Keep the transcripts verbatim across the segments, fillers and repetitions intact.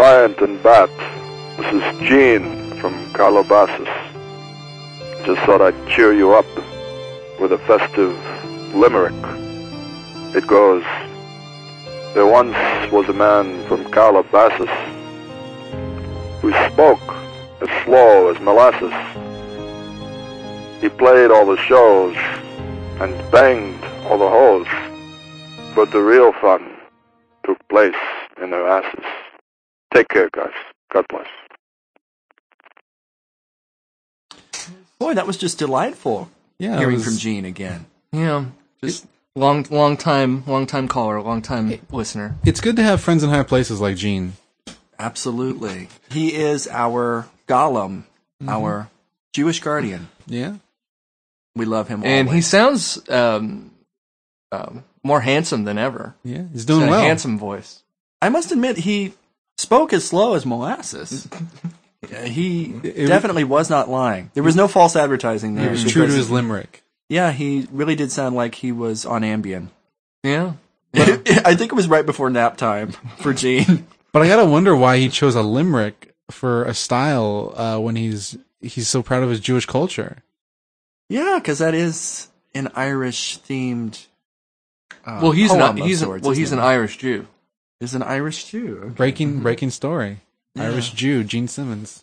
Bryant and Bat. This is Gene from Calabasas. Just thought I'd cheer you up with a festive limerick. It goes, there once was a man from Calabasas who spoke as slow as molasses. He played all the shows and banged all the hoes, but the real fun took place in their asses. Take care, guys. God bless. Boy, that was just delightful. Yeah, hearing was, from Gene again. Yeah, just it, long, long time, long time caller, long time it, listener. It's good to have friends in high places like Gene. Absolutely, he is our Gollum, mm-hmm. our Jewish guardian. Yeah, we love him, and always. he sounds um, um, more handsome than ever. Yeah, he's doing he's got well. A handsome voice. I must admit, he spoke as slow as molasses. He it, definitely was not lying. There was no false advertising there. He was true to his limerick. Yeah, he really did sound like he was on Ambien. Yeah. yeah. I think it was right before nap time for Gene. But I gotta wonder why he chose a limerick for a style uh, when he's he's so proud of his Jewish culture. Yeah, because that is an Irish-themed uh, well, he's poem an, he's sorts, well, he's it? an Irish Jew. He's an Irish Jew. Okay. Breaking breaking story. Yeah. Irish Jew, Gene Simmons.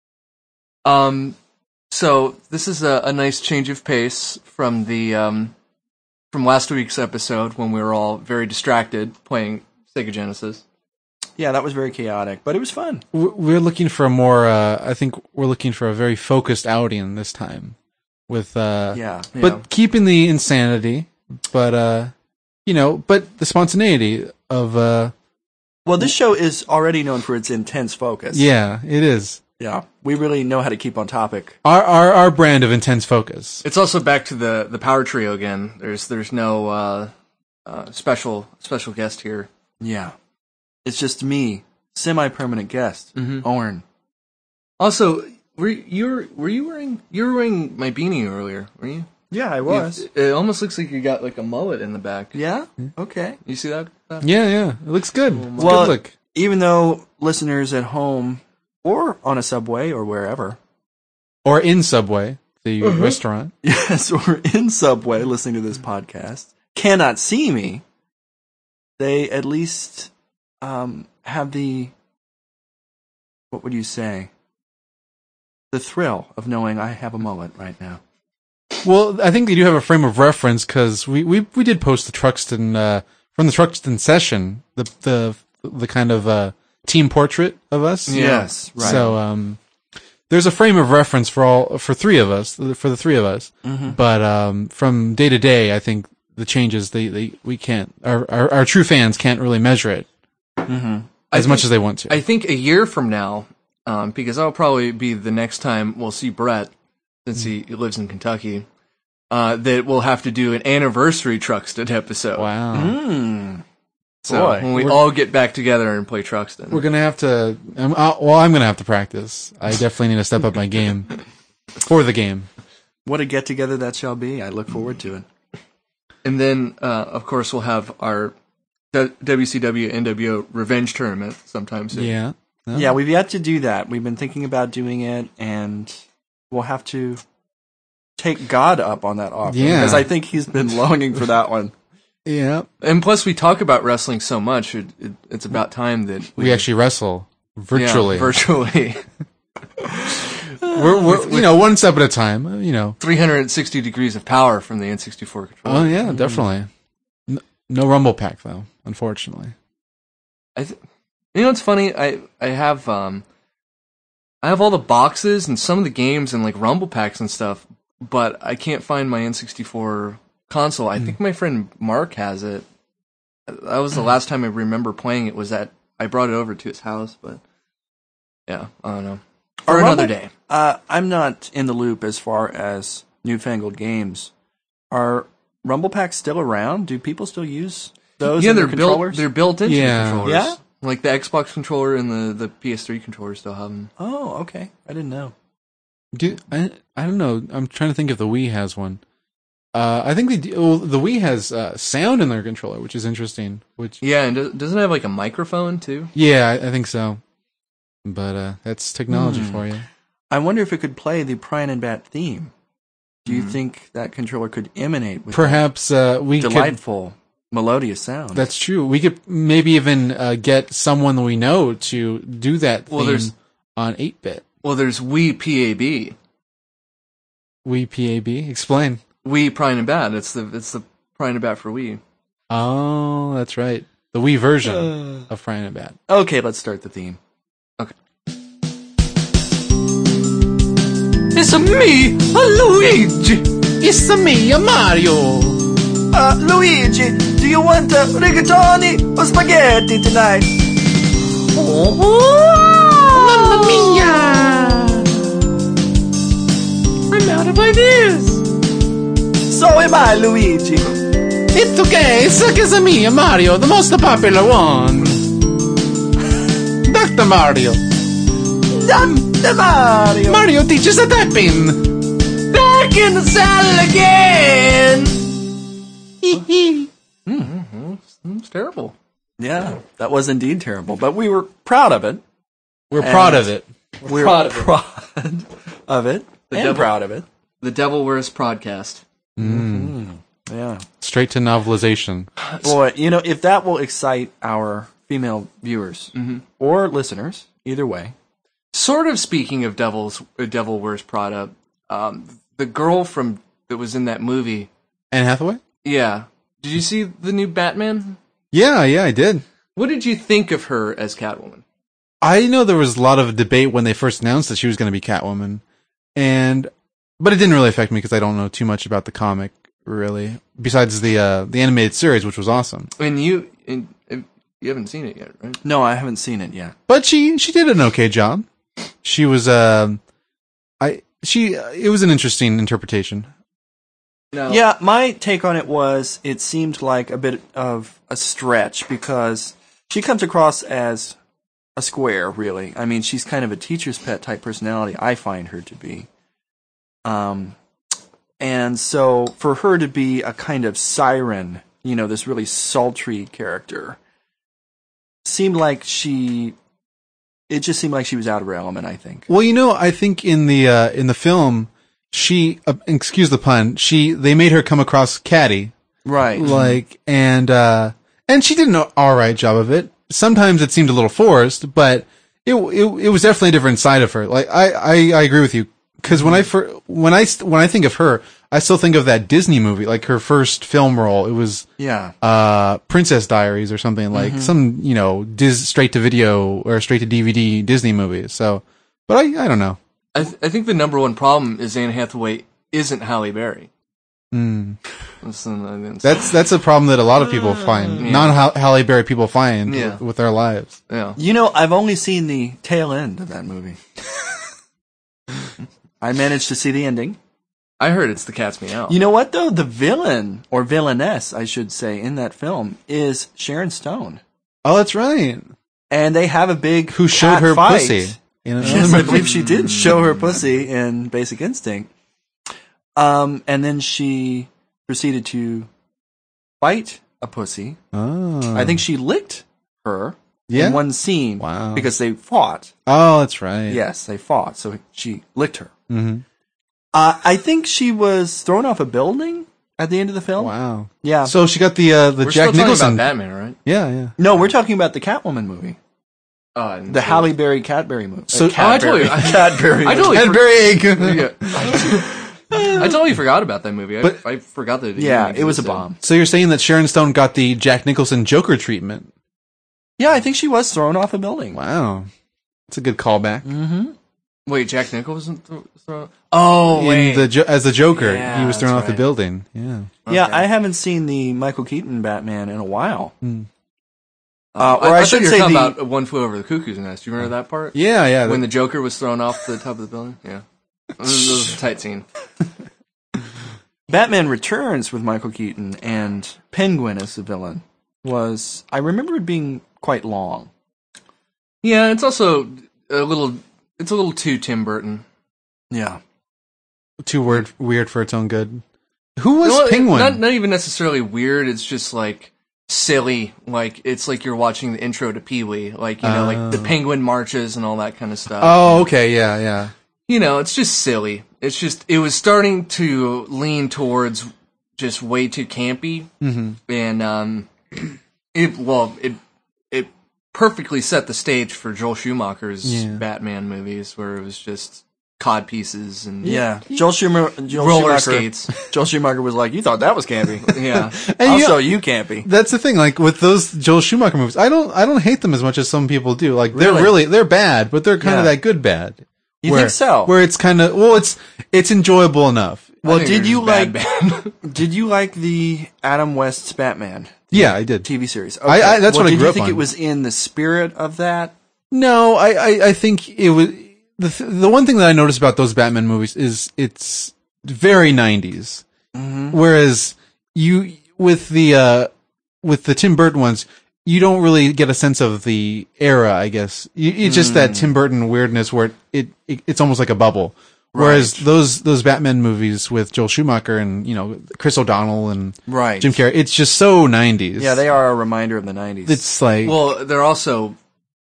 Um, so this is a, a nice change of pace from the um, from last week's episode when we were all very distracted playing Sega Genesis. Yeah, that was very chaotic, but it was fun. We're looking for a more. Uh, I think we're looking for a very focused outing this time, with uh, yeah, but yeah. keeping the insanity, but uh, you know, but the spontaneity of. Uh, Well, this show is already known for its intense focus. Yeah, it is. Yeah, we really know how to keep on topic. Our our our brand of intense focus. It's also back to the, the power trio again. There's there's no uh, uh, special special guest here. Yeah, it's just me, semi-permanent guest, mm-hmm. Oren. Also, were you were, were you wearing you were wearing my beanie earlier? Were you? Yeah, I was. You, it almost looks like you got like a mullet in the back. Yeah. Okay. You see that? that? Yeah, yeah. It looks good. It's well, good look. Even though listeners at home or on a subway or wherever, or in Subway, the uh-huh. restaurant, yes, or in Subway listening to this podcast, cannot see me, they at least um, have the, what would you say, the thrill of knowing I have a mullet right now. Well, I think they do have a frame of reference because we, we, we did post the Truxton uh, from the Truxton session, the the the kind of uh, team portrait of us. Yes, right. So um, there's a frame of reference for all for three of us, for the three of us. Mm-hmm. But um, from day to day, I think the changes they, they we can't our, our our true fans can't really measure it mm-hmm. as think, much as they want to. I think a year from now, um, because that'll probably be the next time we'll see Brett, since he lives in Kentucky. Uh, that we'll have to do an anniversary Truxton episode. Wow. Mm. So Boy. when we We're- all get back together and play Truxton. We're gonna have to. Um, uh, well, I'm gonna have to practice. I definitely need to step up my game for the game. What a get together that shall be. I look forward to it. And then, uh, of course, we'll have our D- W C W N W O Revenge Tournament sometime soon. Yeah. No. Yeah, we've yet to do that. We've been thinking about doing it, and we'll have to take God up on that offer. Yeah. Because I think he's been longing for that one. Yeah. And plus, we talk about wrestling so much, it, it, it's about time that We actually wrestle virtually. Yeah, virtually. we're, we're you know, one step at a time. You know. three hundred sixty degrees of power from the N sixty-four controller. Oh yeah, definitely. No, no Rumble Pack though, unfortunately. I th- you know what's funny? I I have um I have all the boxes and some of the games and like Rumble Packs and stuff, but I can't find my N sixty-four console. I mm. think my friend Mark has it. That was the last time I remember playing it. Was that I brought it over to his house, but yeah, I don't know. For Are another Rumble, day. Uh, I'm not in the loop as far as newfangled games. Are Rumble Packs still around? Do people still use those? Yeah, in they're their built. controllers? They're built into Yeah. the controllers. Yeah? Like the Xbox controller and the, the P S three controller still have them. Oh, okay. I didn't know. Do, I I don't know. I'm trying to think if the Wii has one. Uh, I think they do, well, the Wii has uh, sound in their controller, which is interesting. Which Yeah, and does- doesn't it have like a microphone too? yeah, I, I think so. But uh, that's technology Hmm. for you. I wonder if it could play the Prine and Bat theme. Do you Mhm. think that controller could emanate with Perhaps uh, we that could. delightful, melodious sound? That's true. We could maybe even uh, get someone we know to do that theme Well, there's- on eight bit. Well, there's Wii P A B. We P A B. Explain. Wii Prine and Bat. It's the it's the Prine and Bat for Wii. Oh, that's right. The Wii version of Frying and Bat. Okay, let's start the theme. It's a me, a Luigi. It's me, Mario. Uh, Luigi, do you want uh, rigatoni or spaghetti tonight? Mamma mia! I'm out of ideas. So am I, Luigi. It's okay. It's a me, Mario, the most popular one. Doctor Mario. Doctor Mario. Mario teaches the typing. Back in the saddle again. It's terrible. Yeah, that was indeed terrible, but we were proud of it. We're And- proud of it. We're proud of it. proud of it. The and devil- proud of it. The Devil Wears Podcast. Yeah. Straight to novelization. Boy, you know, if that will excite our female viewers Mm-hmm. or listeners, either way. Sort of speaking of Devil's uh, Devil Wears Prada, um, the girl from that was in that movie. Anne Hathaway? Yeah, did you see the new Batman? Yeah, yeah, I did. What did you think of her as Catwoman? I know there was a lot of debate when they first announced that she was going to be Catwoman, and but it didn't really affect me because I don't know too much about the comic, really. Besides the uh, the animated series, which was awesome. And you, and, uh, you haven't seen it yet, right? No, I haven't seen it yet. But she she did an okay job. She was um, I she it was an interesting interpretation. No. Yeah, my take on it was it seemed like a bit of a stretch because she comes across as a square, really. I mean, she's kind of a teacher's pet type personality, I find her to be. Um, and so for her to be a kind of siren, you know, this really sultry character, seemed like she, it just seemed like she was out of her element, I think. Well, you know, I think in the uh, in the film, she uh, excuse the pun, she they made her come across catty, Right. like, and uh, and she did an all right job of it. Sometimes it seemed a little forced, but it it, it was definitely a different side of her. Like I I, I agree with you because when I fir- when I st- when I think of her, I still think of that Disney movie, like her first film role. It was Yeah. uh Princess Diaries or something like some you know dis- straight to video or straight to D V D Disney movie. So, but I I don't know. I, th- I think the number one problem is Anne Hathaway isn't Halle Berry. Mm. That's, uh, That's that's a problem that a lot of people find, Yeah. non Halle Berry people find Yeah. with, with their lives. yeah. You know, I've only seen the tail end of that movie. I managed to see the ending. I heard it's the cat's meow. You know what, though? The villain, or villainess, I should say, in that film is Sharon Stone. Oh, that's right. And they have a big Who showed cat her fight. pussy? In another Yes, I movie. believe she did show her pussy in Basic Instinct. Um, and then she proceeded to fight a pussy. Oh. I think she licked her Yeah? in one scene Wow. because they fought. Oh, that's right. Yes, they fought, so she licked her. hmm Uh, I think she was thrown off a building at the end of the film. Wow. Yeah. So she got the uh, the We're Jack still Nicholson. talking about Batman, right? Yeah, yeah. No, we're talking about the Catwoman movie. Oh, I didn't The see Halle it. Berry Cadbury movie. So- Uh, Oh, I told Cadbury. you. I- Cadbury. I totally, And for- very egg. yeah. I totally forgot about that movie. I, But- I forgot that. It Yeah, even it was a existed. bomb. So you're saying that Sharon Stone got the Jack Nicholson Joker treatment? Yeah, I think she was thrown off a building. Wow. That's a good callback. Mm-hmm. Wait, Jack Nicholson th- thrown? Oh, wait. In the jo- as the Joker, Yeah, he was thrown that's off the right. building. Yeah. Yeah, Okay. I haven't seen the Michael Keaton Batman in a while. Mm. Uh, or I, I, I should thought you were say talking the about One Flew Over the Cuckoo's Nest. Do you remember that part? Yeah, yeah. When the- the Joker was thrown off the top of the building? Yeah. That was, that was a tight scene. Batman Returns with Michael Keaton and Penguin as the villain was. I remember it being quite long. Yeah, it's also a little. It's a little too Tim Burton. Yeah. too word weird for its own good. Who was Well, Penguin? Not, not even necessarily weird. It's just like silly. Like it's like you're watching the intro to Pee-wee. Like you know, like the penguin marches and all that kind of stuff. Oh, okay, yeah, yeah. You know, it's just silly. It's just it was starting to lean towards just way too campy, Mm-hmm. and um, it well it it perfectly set the stage for Joel Schumacher's Yeah. Batman movies, where it was just cod pieces and Yeah, Joel Schumacher. Joel roller Schumacher, skates. Joel Schumacher was like, "You thought that was campy? Yeah. And I'll you- show you campy." That's the thing, like with those Joel Schumacher movies, I don't, I don't hate them as much as some people do. Like they're Really? really, they're bad, but they're kind of Yeah. that good bad. You where, think so? Where it's kind of, well, it's, it's enjoyable enough. Well, I think did they're you just like? bad, bad. Did you like the Adam West's Batman Yeah, I did. T V series? I- I- that's well, what I did grew you up think on. it was in the spirit of that? No, I, I, I think it was, the, th- the one thing that I noticed about those Batman movies is it's very nineties. Mm-hmm. Whereas you, with the, uh, with the Tim Burton ones, you don't really get a sense of the era, I guess. You, it's just Mm. that Tim Burton weirdness where it, it it's almost like a bubble. Whereas Right. those those Batman movies with Joel Schumacher and, you know, Chris O'Donnell and Right. Jim Carrey, it's just so nineties. Yeah, they are a reminder of the nineties. It's like, Well, they're also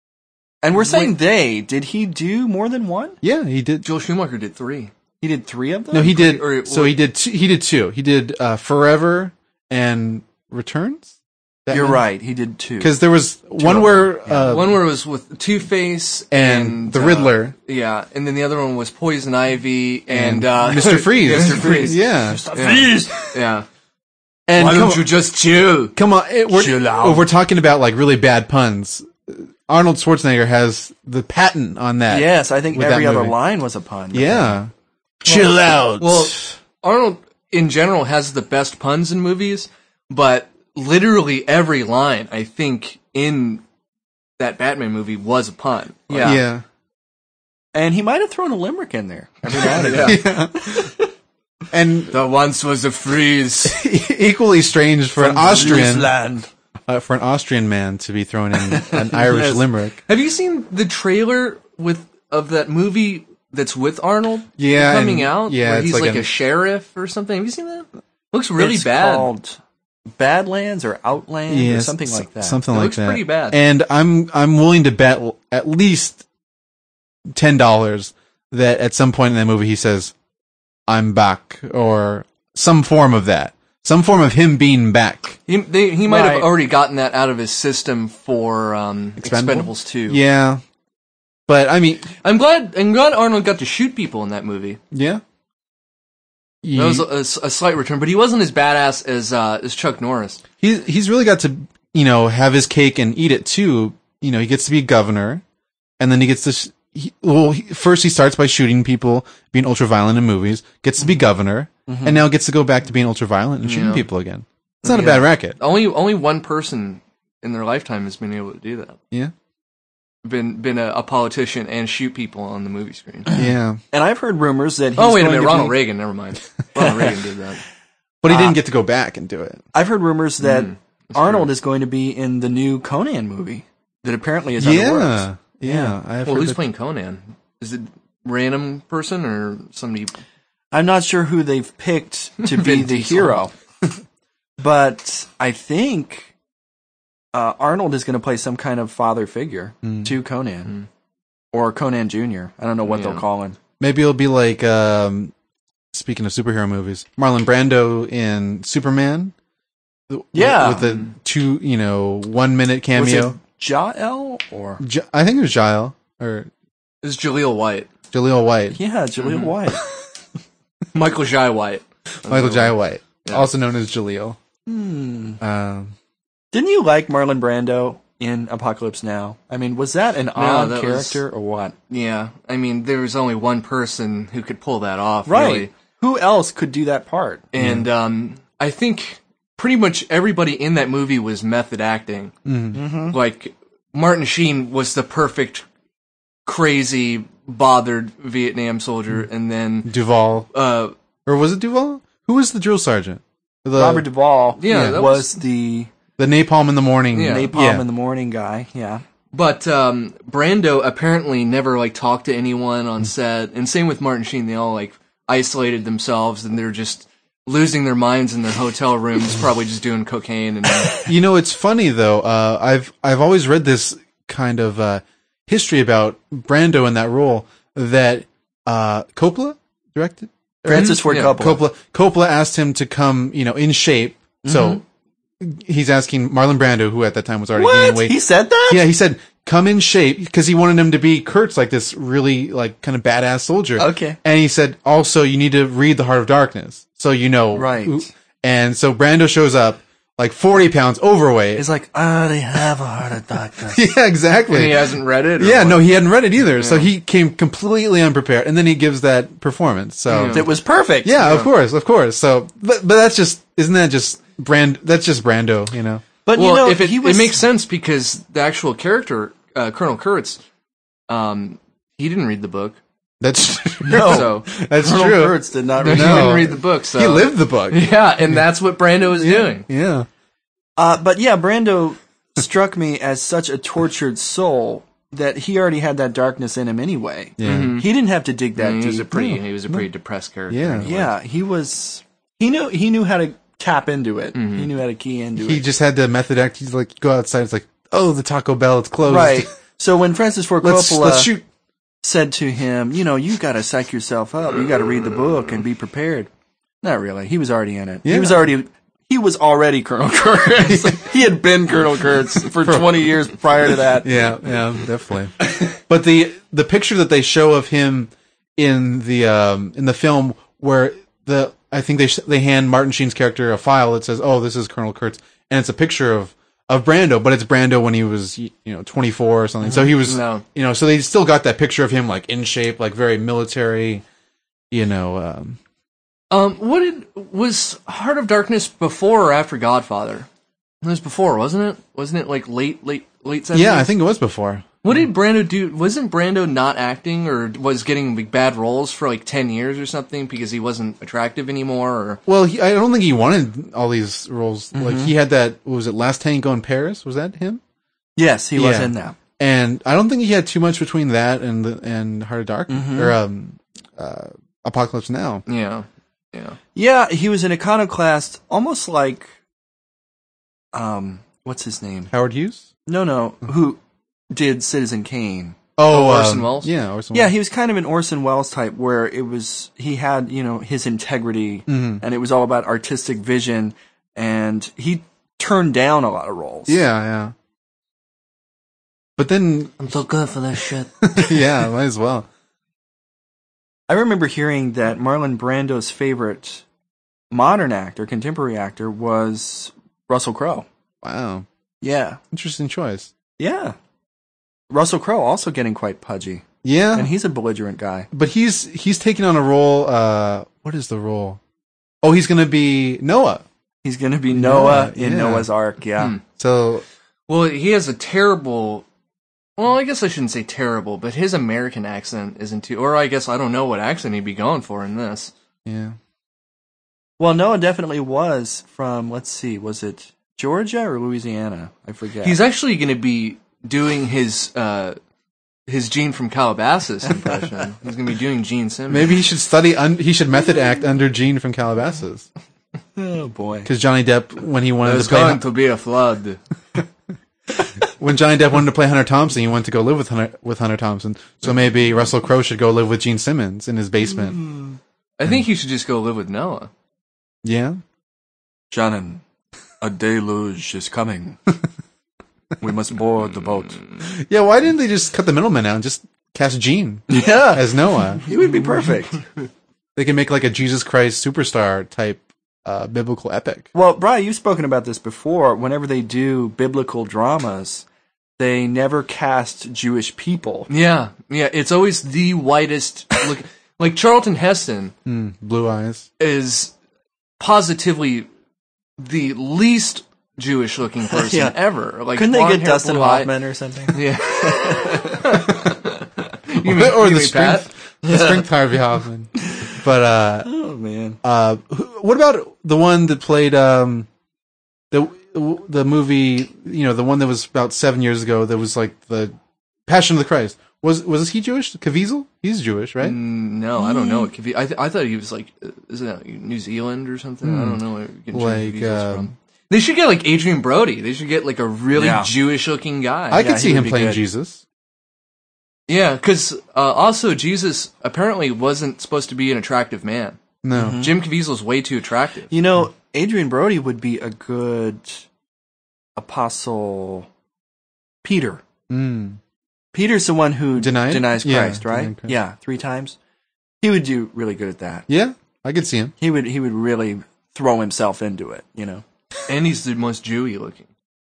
and we're saying they. Did he do more than one? yeah, he did. Joel Schumacher did three. He did three of them. No, he did. or- so he did. Two, he did two. He did uh, Forever and Returns. You're right. He did two. Because there was one of where uh, One where it was with Two Face and, and, the uh, Riddler, yeah, and then the other one was Poison Ivy and, uh, Mister Freeze. Mister Freeze. Yeah. Yeah. yeah. And Why come, don't you just chill? come on, it, we're, Chill out. if we're talking about like really bad puns, Arnold Schwarzenegger has the patent on that. Yes, I think with every that other movie. line was a pun. Yeah. Chill out. Well, Arnold in general has the best puns in movies, but literally every line I think in that Batman movie was a pun. Yeah. yeah. And he might have thrown a limerick in there every now and again. And The once was a freeze. equally strange for an Austrian, Land. uh, for an Austrian man to be thrown in an Irish Yes. limerick. Have you seen the trailer with of that movie that's with Arnold? Yeah, coming and- out. yeah, where it's he's like like, an- a sheriff or something. Have you seen that? Looks really It's bad. called Badlands or Outland or Yes, something s- like that. Something It like looks that. pretty bad. And I'm I'm willing to bet l- at least ten dollars that at some point in that movie he says, "I'm back," or some form of that, some form of him being back. He they, he might Right. have already gotten that out of his system for um, Expendable? Expendables two. Yeah, but I mean, I'm glad. I'm glad Arnold got to shoot people in that movie. yeah. He, That was a, a slight return, but he wasn't as badass as uh, as Chuck Norris. he he's really got to, you know, have his cake and eat it too. You know, he gets to be governor, and then he gets to. Sh- he, well, he, first he starts by shooting people, being ultra violent in movies. Gets to be governor, and now gets to go back to being ultra violent and shooting Yeah. people again. It's not a Yeah. bad racket. Only only one person in their lifetime has been able to do that. Yeah, Been been a, a politician and shoot people on the movie screen. yeah. And I've heard rumors that he's Oh wait a going minute, to Ronald be- Reagan. Never mind. Ronald Reagan did that. But he Uh, didn't get to go back and do it. I've heard rumors that Mm, Arnold is going to be in the new Conan movie that apparently is under Yeah, works. yeah. I have Well, heard who's that- playing Conan? Is it random person or somebody? I'm not sure who they've picked to be Vin the Diesel. hero, but I think uh, Arnold is going to play some kind of father figure to Conan or Conan Junior I don't know what Yeah. they'll call him. Maybe it'll be like, um, speaking of superhero movies, Marlon Brando in Superman. The- Yeah. With the two, you know, one minute Was cameo. it Jael or J- I think it was Jael or It's Jaleel White, Jaleel White. yeah, Jaleel Mm-hmm. White. Michael Jai White. Michael Jai White. Yeah. Also known as Jaleel. Hmm. Um, Didn't you like Marlon Brando in Apocalypse Now? I mean, was that an odd that was- character or what? Yeah, I mean, there was only one person who could pull that off, Right. really. Who else could do that part? And um, I think pretty much everybody in that movie was method acting. Mm-hmm. Like Martin Sheen was the perfect, crazy, bothered Vietnam soldier, and then Duvall. uh, Or was it Duvall? Who was the drill sergeant? The, Robert Duvall Yeah, that was, was- the the napalm in the morning. Yeah. napalm Yeah. in the morning guy. Yeah. But um, Brando apparently never like talked to anyone on set, and same with Martin Sheen. They all like isolated themselves, and they're just losing their minds in their hotel rooms, probably just doing cocaine. And You know, it's funny though. Uh, I've I've always read this kind of uh, history about Brando in that role that uh, Coppola directed. Francis Ford Yeah. Coppola. Coppola Coppola asked him to come, you know, in shape. So he's asking Marlon Brando, who at that time was already gaining What? weight. He said that? Yeah, he said, come in shape, because he wanted him to be Kurtz, like this really, like, kind of badass soldier. Okay. And he said, also, you need to read The Heart of Darkness, so you know. Right. who- And so Brando shows up, like, forty pounds overweight. It's like, I already have a heart of darkness. Yeah, exactly. and he hasn't read it. or yeah, what? no, he hadn't read it either, so he came completely unprepared, and then he gives that performance, so. It was perfect. Yeah, of course, of course. So, but, but that's just, isn't that just Brand, that's just Brando, you know? But Well, you know, if it, he was it makes sense because the actual character, uh, Colonel Kurtz, um, he didn't read the book. That's true. No. So That's Colonel true. Kurtz did not he read. No. didn't read the book. So He lived the book. Yeah, and that's what Brando was doing. Yeah. Uh, but yeah, Brando struck me as such a tortured soul that he already had that darkness in him anyway. Yeah. He didn't have to dig that And he was a deep. pretty, he was a pretty depressed character. Yeah. anyway. Yeah, he was. He knew. He knew how to tap into it. He knew how to key into He it. just had the method act. He's like, go outside. It's like, oh, the Taco Bell, it's closed. Right. So when Francis Ford Let's, Coppola let's shoot. said to him, you know, you got to psych yourself up. You got to read the book and be prepared. Not really. He was already in it. Yeah. He was already. He was already Colonel Kurtz. He had been Colonel Kurtz for twenty years prior to that. Yeah, yeah, definitely. But the the picture that they show of him in the um, in the film, where the I think they sh- they hand Martin Sheen's character a file that says, "Oh, this is Colonel Kurtz," and it's a picture of of Brando, but it's Brando when he was you know twenty-four or something. So he was No. you know, so they still got that picture of him like in shape, like very military, you know. Um, Um, what did was Heart of Darkness before or after Godfather? It was before, wasn't it? Wasn't it like late, late, late seventies? yeah, I think it was before. What did Brando do? Wasn't Brando not acting or was getting like, bad roles for like ten years or something because he wasn't attractive anymore? Or Well, he, I don't think he wanted all these roles. Like he had that. What was it? Last Tango in Paris? Was that him? Yes, he was Yeah. in that. And I don't think he had too much between that and the, and Heart of Darkness or um, uh, Apocalypse Now. yeah, yeah. Yeah, he was an iconoclast, almost like, um, what's his name? Howard Hughes. No, no, who did Citizen Kane? Oh, Orson um, Welles? Yeah, Orson Yeah, Welles. he was kind of an Orson Welles type, where it was he had you know his integrity, Mm-hmm. and it was all about artistic vision, and he turned down a lot of roles. Yeah, yeah. But then, I'm so good for this shit. yeah, might as well. I remember hearing that Marlon Brando's favorite modern actor, contemporary actor, was Russell Crowe. Wow, Yeah, interesting choice. yeah. Russell Crowe also getting quite pudgy, Yeah, and he's a belligerent guy. but he's he's taking on a role. Uh, what is the role? Oh, he's going to be Noah. He's going to be Noah in yeah. Noah's Ark. Yeah. Hmm. So Well, he has a terrible. Well, I guess I shouldn't say terrible, but his American accent isn't too. Or I guess I don't know what accent he'd be going for in this. yeah, Well, Noah definitely was from, let's see, was it Georgia or Louisiana? I forget. He's actually going to be doing his uh, his Gene from Calabasas impression. He's going to be doing Gene Simmons. maybe he should study. Un- he should method act under Gene from Calabasas, oh, boy. because Johnny Depp, when he wanted There's to play, going to be a flood. when Johnny Depp wanted to play Hunter Thompson, he wanted to go live with Hunter with Hunter Thompson. So maybe Russell Crowe should go live with Gene Simmons in his basement. I think he should just go live with Noah. Yeah. Shannon, a deluge is coming. We must board the boat. Yeah, why didn't they just cut the middleman out and just cast Gene Yeah. as Noah? He would be perfect. They can make like a Jesus Christ superstar type uh, biblical epic. Well, Brian, you've spoken about this before. Whenever they do biblical dramas, they never cast Jewish people. Yeah, yeah. It's always the whitest. Look, like Charlton Heston Mm, blue eyes. is positively the least Jewish-looking person Yeah. ever. Like, Couldn't they blonde get hair, Dustin blue eye- Hoffman or something? Yeah. you or mean, or you the mean strength, Pat? the strength Harvey Hoffman. But uh, Oh, man. uh, who- what about the one that played um, the the movie? You know, the one that was about seven years ago. That was like the Passion of the Christ. Was was he Jewish? Caviezel? He's Jewish, right? Mm, no, I don't know. What Cavi- I th- I thought he was like, uh, isn't that New Zealand or something? I don't know where you're getting Like, Caviezel's um, from. They should get like Adrian Brody. They should get like a really Yeah. Jewish looking guy. I yeah, could see he would him be playing good. Jesus. Yeah, because uh, also Jesus apparently wasn't supposed to be an attractive man. No. Mm-hmm. Jim Caviezel's way too attractive. You know, Adrian Brody would be a good apostle Peter. Mm. Peter's the one who Denied? denies Yeah, Christ, right? denied Christ. Yeah, three times. He would do really good at that. Yeah, I could see him. He would he would really throw himself into it, you know. And he's the most Jewy looking.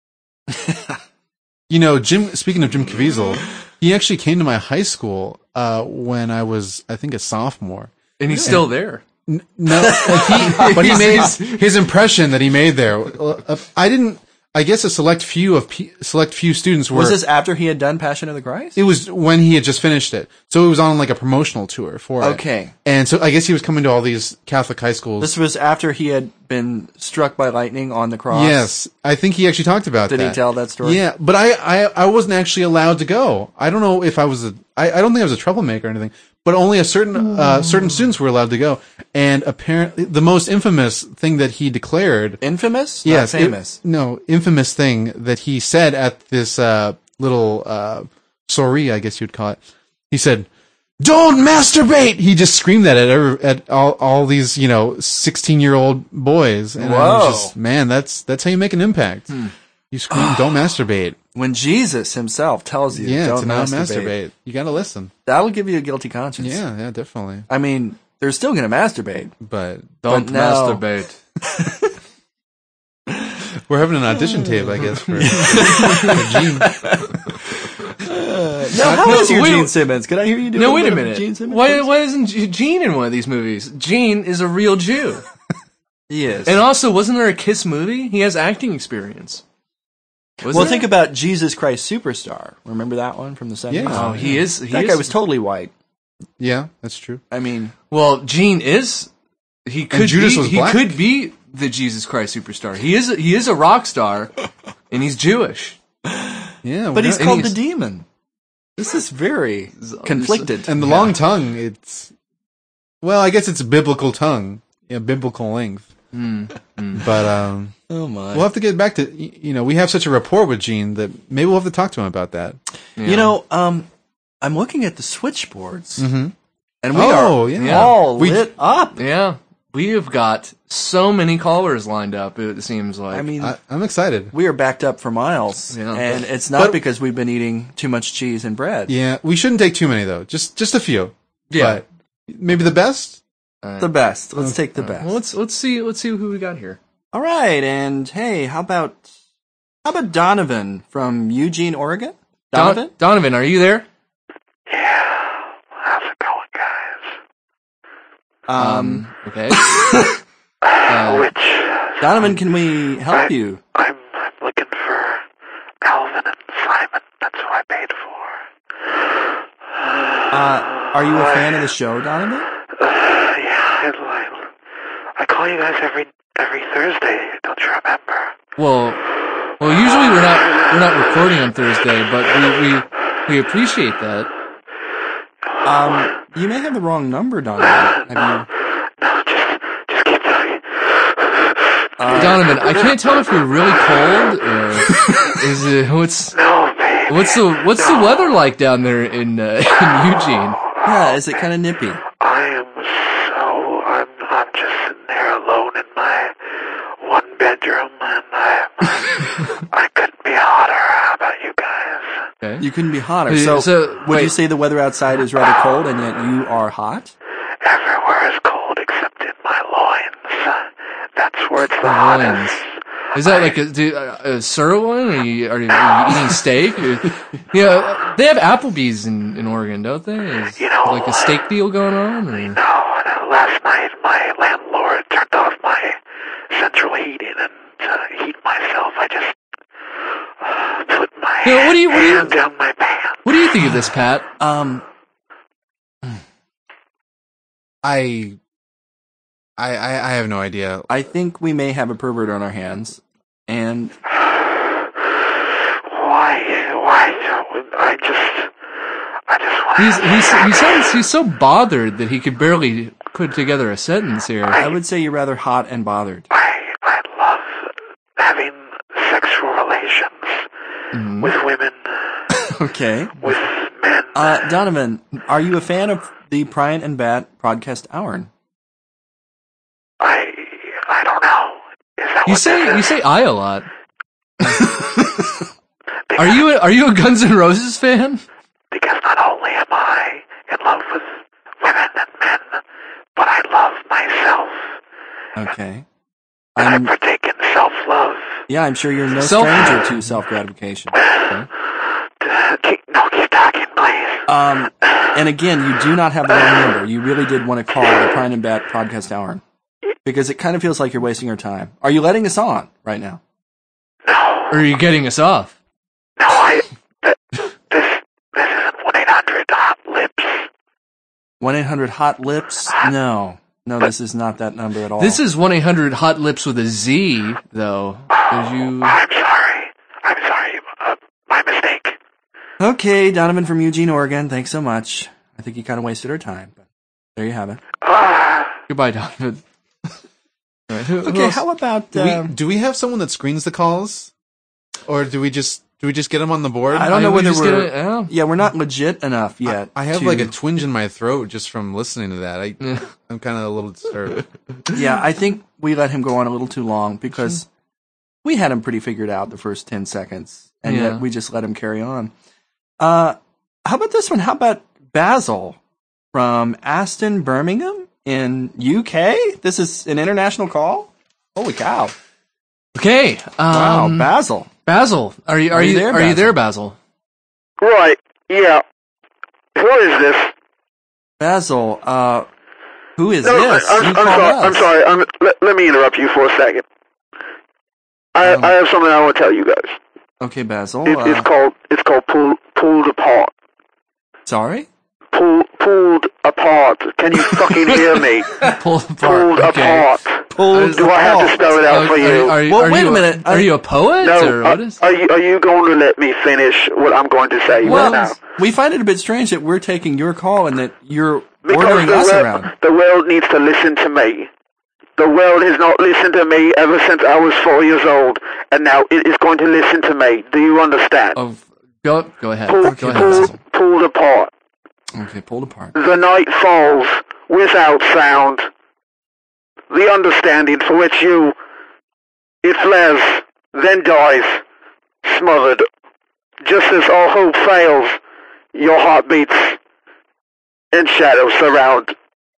You know, Jim. Speaking of Jim Caviezel, he actually came to my high school uh, when I was, I think, a sophomore. And he's still there. N- No, like he, but he made his impression that he made there. Uh, I didn't. I guess a select few of pe- select few students were. Was this after he had done Passion of the Christ? It was when he had just finished it, so it was on like a promotional tour for it. Okay. And so I guess he was coming to all these Catholic high schools. This was after he had been struck by lightning on the cross. Yes, I think he actually talked about Did that. he tell that story? Yeah, but I, I, I wasn't actually allowed to go. I don't know if I was a, I, I don't think I was a troublemaker or anything, but only a certain, uh, certain students were allowed to go. And apparently, the most infamous thing that he declared, Infamous? yes, Not it- famous. no, infamous thing that he said at this, uh, little, uh, soiree, I guess you'd call it. He said, "Don't masturbate!" He just screamed that at every, at all, all these, you know, sixteen year old boys. And I was Whoa. just, man, that's, that's how you make an impact. You scream, "Don't masturbate." When Jesus himself tells you, Yeah, don't to not masturbate, masturbate. You gotta listen. that'll give you a guilty conscience. Yeah, yeah, definitely. I mean, they're still going to masturbate. But Don't But no. masturbate. we're having an audition tape, I guess, for, for Gene. No, how no, is your wait- Gene Simmons? Could I hear you do No, a wait bit a of minute. Gene Simmons? Why, why isn't G- Gene in one of these movies? Gene is a real Jew. He is. And also, wasn't there a Kiss movie? He has acting experience. Was well, there? think about Jesus Christ Superstar. Remember that one from the seventies? Yeah. Oh, he is. He that is, guy was totally white. Yeah, that's true. I mean, Well, Gene is. He could Judas be. was he black? could be the Jesus Christ Superstar. He is. He is a rock star, and he's Jewish. Yeah, but he's we're- called he's- the demon. This is very conflicted. and the long tongue, it's, well, I guess it's a biblical tongue, yeah, biblical length. But, um, Oh my! we'll have to get back to, y- you know, we have such a rapport with Gene that maybe we'll have to talk to him about that. Yeah. You know, um, I'm looking at the switchboards, Mhm. and we Oh, are yeah. all We- lit up. Yeah, we have got so many callers lined up. It seems like. I mean, I, I'm excited. we are backed up for miles, Yeah. and it's not But- because we've been eating too much cheese and bread. Yeah, we shouldn't take too many though. Just, just a few. Yeah. But maybe the best? The best. Let's take the best. well, let's let's see let's see who we got here. All right, and hey, how about how about Donovan from Eugene, Oregon? Don- Donovan? Donovan, are you there? Yeah. How's it going, guys? Um, Okay. uh, Which Donovan, can we help you? I'm I'm looking for Alvin and Simon. That's who I paid for. Uh, are you a fan of the show, Donovan? Uh, yeah, I, I, I call you guys every every Thursday. Don't you remember? well, well, usually we're not we're not recording on Thursday, but we we, we appreciate that. Um, you may have the wrong number, Donovan. Have you? No, just just keep talking. Uh, Donovan, I can't tell if you're really cold or is it what's No, baby. what's the what's the weather like down there in uh, in Eugene? Yeah, is it kind of nippy? I am so I'm I'm just sitting there alone in my one bedroom, and I I couldn't be hotter. How about you guys? Okay. You couldn't be hotter. Uh, So, so, would you wait. say the weather outside is rather cold, and yet you are hot? Everywhere is cold except in my loins. That's where it's the Loins. hottest. Is that like a, do, a, a sirloin? Are you, are you, are you eating steak? Or, yeah, they have Applebee's in, in Oregon, don't they? Is You know, like a steak deal going on? Or? No, no, last night my landlord turned off my central heating, and to heat myself, I just uh, put my Yeah, what do you- what do you- hand down my pants. What do you think of this, Pat? Um, I, I, I I have no idea. I think we may have a pervert on our hands, and Why? Why? don't- I just He's he's he sounds he's so bothered that he could barely put together a sentence here. I would say you're rather hot and bothered. I, I love having sexual relations Mm-hmm. with women, Okay. with men. Uh, Donovan, are you a fan of the Bryant and Bat podcast hour? I I don't know. Is that You what say this you is? say I a lot. Are you a, are you a Guns N' Roses fan? Because not only am I in love with women and men, but I love myself. Okay. And I I'm, partake in self-love. yeah, I'm sure you're no Self- stranger to self-gratification. Okay. Keep, no, keep talking, please. Um, and again, you do not have the wrong number. You really did want to call the Bryant and Bat podcast hour. Because it kind of feels like you're wasting your time. Are you letting us on right now? No, Or are you getting us off? no, I... th- This, this isn't one eight hundred hot lips. one eight hundred hot lips? No. No, this is not that number at all. This is one eight hundred hot lips with a Z, though. Did you? I'm sorry. I'm sorry. Uh, my mistake. Okay, Donovan from Eugene, Oregon. Thanks so much. I think you kind of wasted our time, but there you have it. Uh, Goodbye, Donovan. All right, who, who Okay, else? how about... Do Um, we, do we have someone that screens the calls, or do we just do we just get them on the board? I don't know we whether just we're... get a- oh. Yeah, we're not legit enough yet. I have to- like a twinge in my throat just from listening to that. I Yeah. I'm kind of a little disturbed. Yeah, I think we let him go on a little too long because we had him pretty figured out the first ten seconds, and Yeah. yet we just let him carry on. Uh, how about this one? How about Basil from Aston, Birmingham in U K? This is an international call? Holy cow. Okay. Wow, Um, Basil. Basil, are you are, Are you you there, are you Basil? there, Basil? right. Yeah. Who is this? Basil, uh, who is No, this? I'm, You I'm called sorry. us. I'm sorry. I'm, let, let me interrupt you for a second. I, Um, I have something I want to tell you guys. Okay, Basil. It, Uh, it's called it's called pull, pulled apart. sorry? Pull, pulled apart. Can you fucking hear me? Pull apart. Pulled okay. apart. Pulled Do I have to apart. spell it out Uh, for are, you? are, you- Well, are wait you a minute. Are I- you a poet no. or are, what is? are you are you going to let me finish what I'm going to say Well, right now? we find it a bit strange that we're taking your call and that you're Because ordering the us world, around. the world needs to listen to me. The world has not listened to me ever since I was four years old, and now it is going to listen to me. Do you understand? Of go go ahead. Pull, Go ahead. pull, Basil. pulled apart. Okay, pulled apart. The night falls without sound. The understanding for which you, it flares, then dies, smothered. Just as all hope fails, your heart beats, and shadows surround.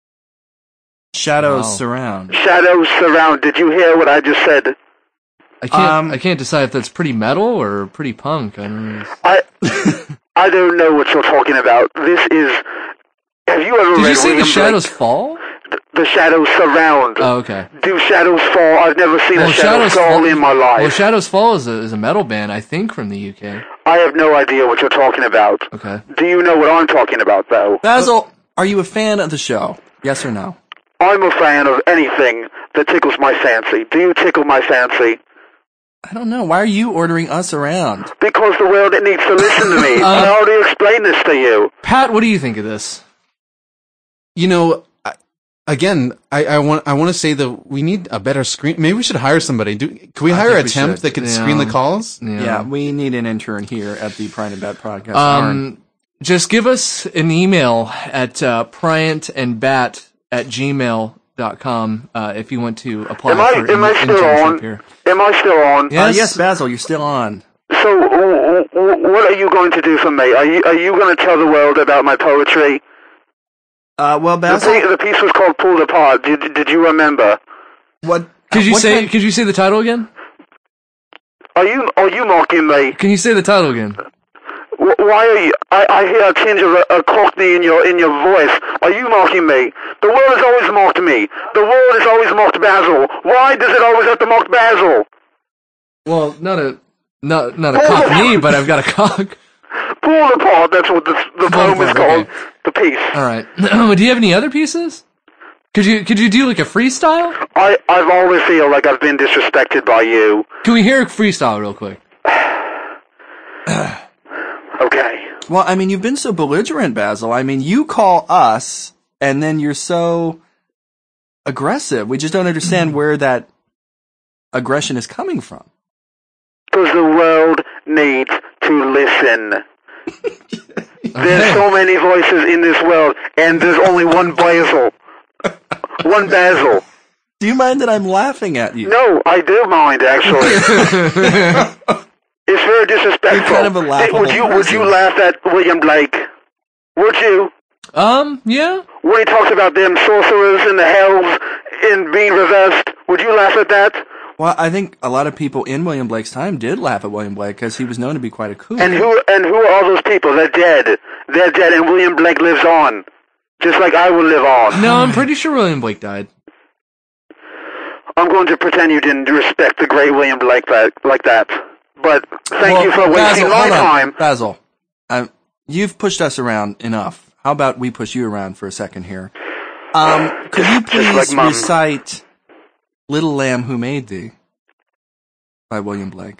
Shadows Wow. surround. Shadows surround. Did you hear what I just said? I can't. Um, I can't decide if that's pretty metal or pretty punk. I don't know. I I don't know what you're talking about. This is. Have you ever Did read you say the William shadows Blake? fall? The, the shadows surround. Oh, okay. Do shadows fall? I've never seen Well, a shadow Shadows fall Fall- in my life. Well, Shadows Fall is a is a metal band, I think, from the U K. I have no idea what you're talking about. Okay. Do you know what I'm talking about, though? Basil, are you a fan of the show? Yes or no? I'm a fan of anything that tickles my fancy. Do you tickle my fancy? I don't know. Why are you ordering us around? Because the world needs to listen to me. Uh, I already explained this to you. Pat, what do you think of this? You know, I, again, I, I want I want to say that we need a better screen. Maybe we should hire somebody. Do can we I hire a think we temp should. that can Yeah. screen the calls? Yeah, we need an intern here at the Pride and Bet podcast. Um, just give us an email at uh, priantandbat at gmail dot com uh, if you want to apply Am I for am I an still internship on? here. Am I still on? Uh, Yes. yes, Basil, you're still on. So, w- w- what are you going to do for me? Are you are you going to tell the world about my poetry? Uh, well, The, Basil, pe- the piece was called "Pulled Apart." Did did you remember? what Could you what say? kind- Could you say the title again? Are you are you mocking me? Can you say the title again? Wh- Why are you? I, I hear a tinge of a, a cockney in your in your voice. Are you mocking me? The world has always mocked me. The world has always mocked Basil. Why does it always have to mock Basil? Well, not a not not a cockney, but I've got a cock. Pulled apart. That's what the the poem is apart, called. okay. The piece. All right. Do you have any other pieces? Could you could you do like a freestyle? I I've always feel like I've been disrespected by you. Can we hear a freestyle real quick? Okay. Well, I mean, you've been so belligerent, Basil. I mean, you call us, and then you're so aggressive. We just don't understand where that aggression is coming from. Because the world needs to listen. There's so many voices in this world, and there's only one Basil. One Basil. Do you mind that I'm laughing at you? No, I do mind, actually. It's very disrespectful. You're kind of a laughable would you Would person. you laugh at William Blake? Would you? Um, yeah. When he talks about them sorcerers and the hells and being reversed, would you laugh at that? Well, I think a lot of people in William Blake's time did laugh at William Blake because he was known to be quite a kook. And who and who are all those people? They're dead. They're dead, and William Blake lives on, just like I will live on. No, I'm pretty sure William Blake died. I'm going to pretend you didn't respect the great William Blake like, like that. But thank Well, you for wasting Basil, my hold on. time. Basil, um, you've pushed us around enough. How about we push you around for a second here? Um, could you Just please like Mum. recite Little Lamb Who Made Thee by William Blake?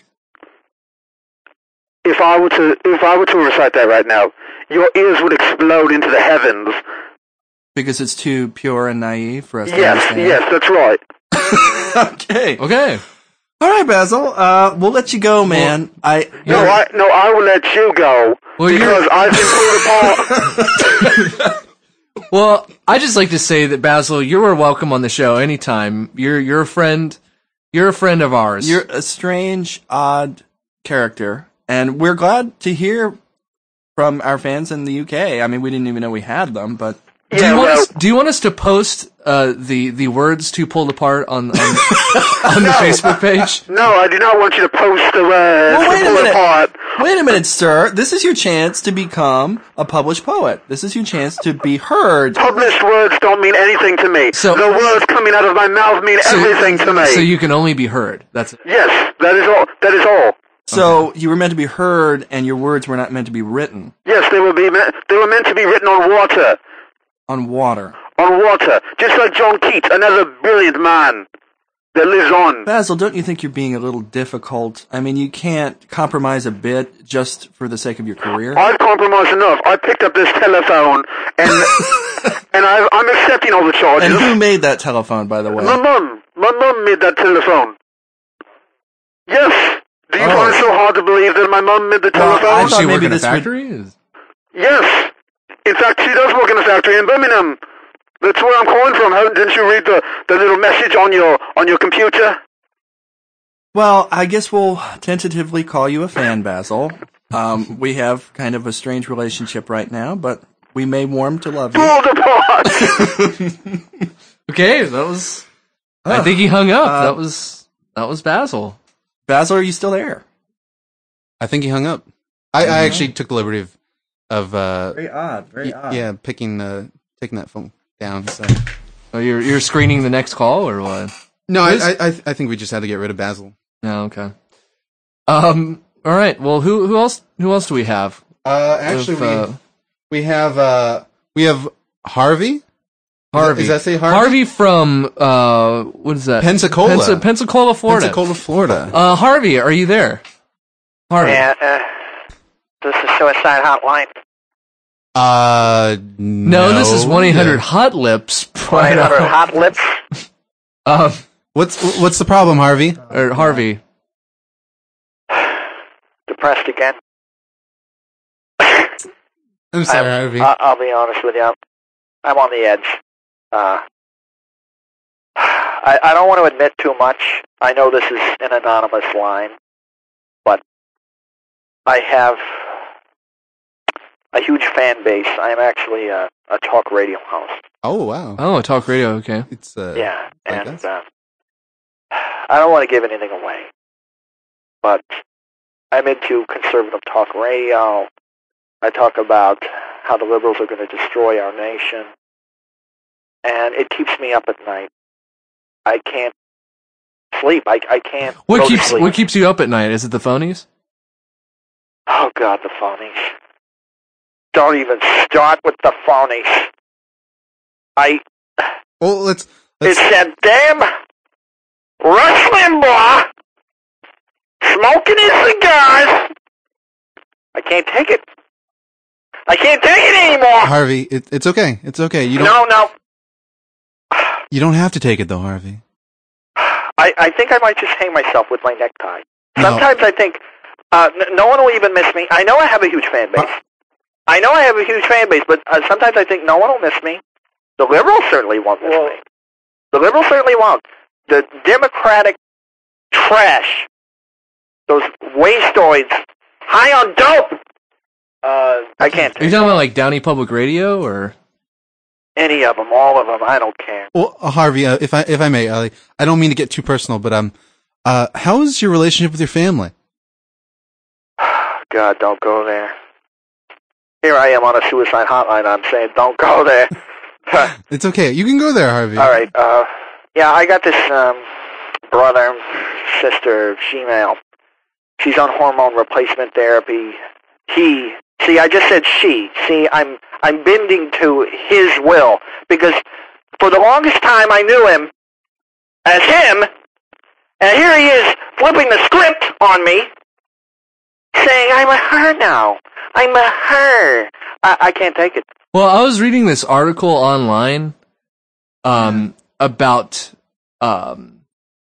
If I were to, if I were to recite that right now, your ears would explode into the heavens. Because it's too pure and naive for us to Yes, understand. yes, that's right. Okay. Okay. All right, Basil. Uh, we'll let you go, man. I No, I, no, I will let you go Well, you're- because I've been pulled apart. Well, I just like to say that Basil, you are welcome on the show anytime. You're you're a friend. You're a friend of ours. You're a strange, odd character, and we're glad to hear from our fans in the U K. I mean, we didn't even know we had them, but do Yeah, you want well- us? Do you want us to post uh, the the words to pulled apart on on, on the No. Facebook page? No, I do not want you to post the words Well, wait to a pull it minute. apart. wait a minute, sir. This is your chance to become a published poet. This is your chance to be heard. Published words don't mean anything to me. So- the words coming out of my mouth mean So- everything to me. So you can only be heard. That's it. Yes, that is all. That is all. So you were meant to be heard, and your words were not meant to be written Yes, they were be me- they were meant to be written on water. on water. On water. Just like John Keats, another brilliant man that lives on. Basil, don't you think you're being a little difficult? I mean, you can't compromise a bit just for the sake of your career. I've compromised enough. I picked up this telephone and and I, I'm accepting all the charges. And who made that telephone, by the way? My mum. My mum made that telephone. Yes. Do you Oh. find it so hard to believe that my mum made the Well, telephone? I Does thought she work maybe in a this would- factory? Is- Yes. In fact, she does work in a factory in Birmingham. That's where I'm calling from. Haven't- Didn't you read the, the little message on your on your computer? Well, I guess we'll tentatively call you a fan, Basil. Um, we have kind of a strange relationship right now, but we may warm to love you. Pulled apart. Okay, that was. I think he hung up. Uh, that was that was Basil. Basil, are you still there? I think he hung up. I, I actually took the liberty of, of uh, Very odd. Very y- yeah, picking uh, taking that phone down. So Oh, you're you're screening the next call or what? no, I, Who's- I I I think we just had to get rid of Basil. No, okay. Um. All right. Well, who who else who else do we have? Uh, actually, If, uh, we we have uh we have Harvey. Harvey. Does that say Harvey? Harvey from uh, what is that? Pensacola. Pensa- Pensacola, Florida. Pensacola, Florida. Uh, Harvey, are you there? Harvey. Yeah, uh, this is Suicide Hotline. Uh, No, this is one eight hundred Hot Lips. one eight hundred Hot Lips. Um, What's what's the problem, Harvey? or Harvey. Depressed again. I'm sorry, I'm- Harvey. I- I'll be honest with you. I'm on the edge. Uh, I, I don't want to admit too much. I know this is an anonymous line, but I have a huge fan base. I am actually a, a talk radio host. oh wow, Oh, talk radio. Okay. it's uh Yeah, like and that? uh, I don't want to give anything away, but I'm into conservative talk radio. I talk about how the liberals are going to destroy our nation, and it keeps me up at night. I can't sleep. I, I can't What go to keeps sleep. what keeps you up at night? Is it the phonies? Oh, God, the phonies. Don't even start with the phonies. I... Well, let's let's It's that damn Rush Limbaugh smoking his cigars. I can't take it. I can't take it anymore. Harvey, it, it's okay. It's okay. You don't. No, no. You don't have to take it though, Harvey. I, I think I might just hang myself with my necktie. No. Sometimes I think uh, n- no one will even miss me. I know I have a huge fan base. Uh, I know I have a huge fan base, but uh, sometimes I think no one will miss me. The liberals certainly won't miss me. The liberals certainly won't. The Democratic trash, those wastoids, high on dope. Uh, I can't Are you take talking about like Downey Public Radio or? any of them, all of them. I don't care. Well, uh, Harvey, uh, if I if I may, I, I don't mean to get too personal, but um, uh, how is your relationship with your family? God, don't go there. Here I am on a suicide hotline. I'm saying, don't go there. It's okay. You can go there, Harvey. All right. Uh, yeah, I got this um, brother, sister, female. She's on hormone replacement therapy. He, see, I just said she. See, I'm I'm bending to his will because for the longest time I knew him as him, and here he is flipping the script on me, saying I'm a her now. I'm a her. I, I can't take it. Well, I was reading this article online um, about um,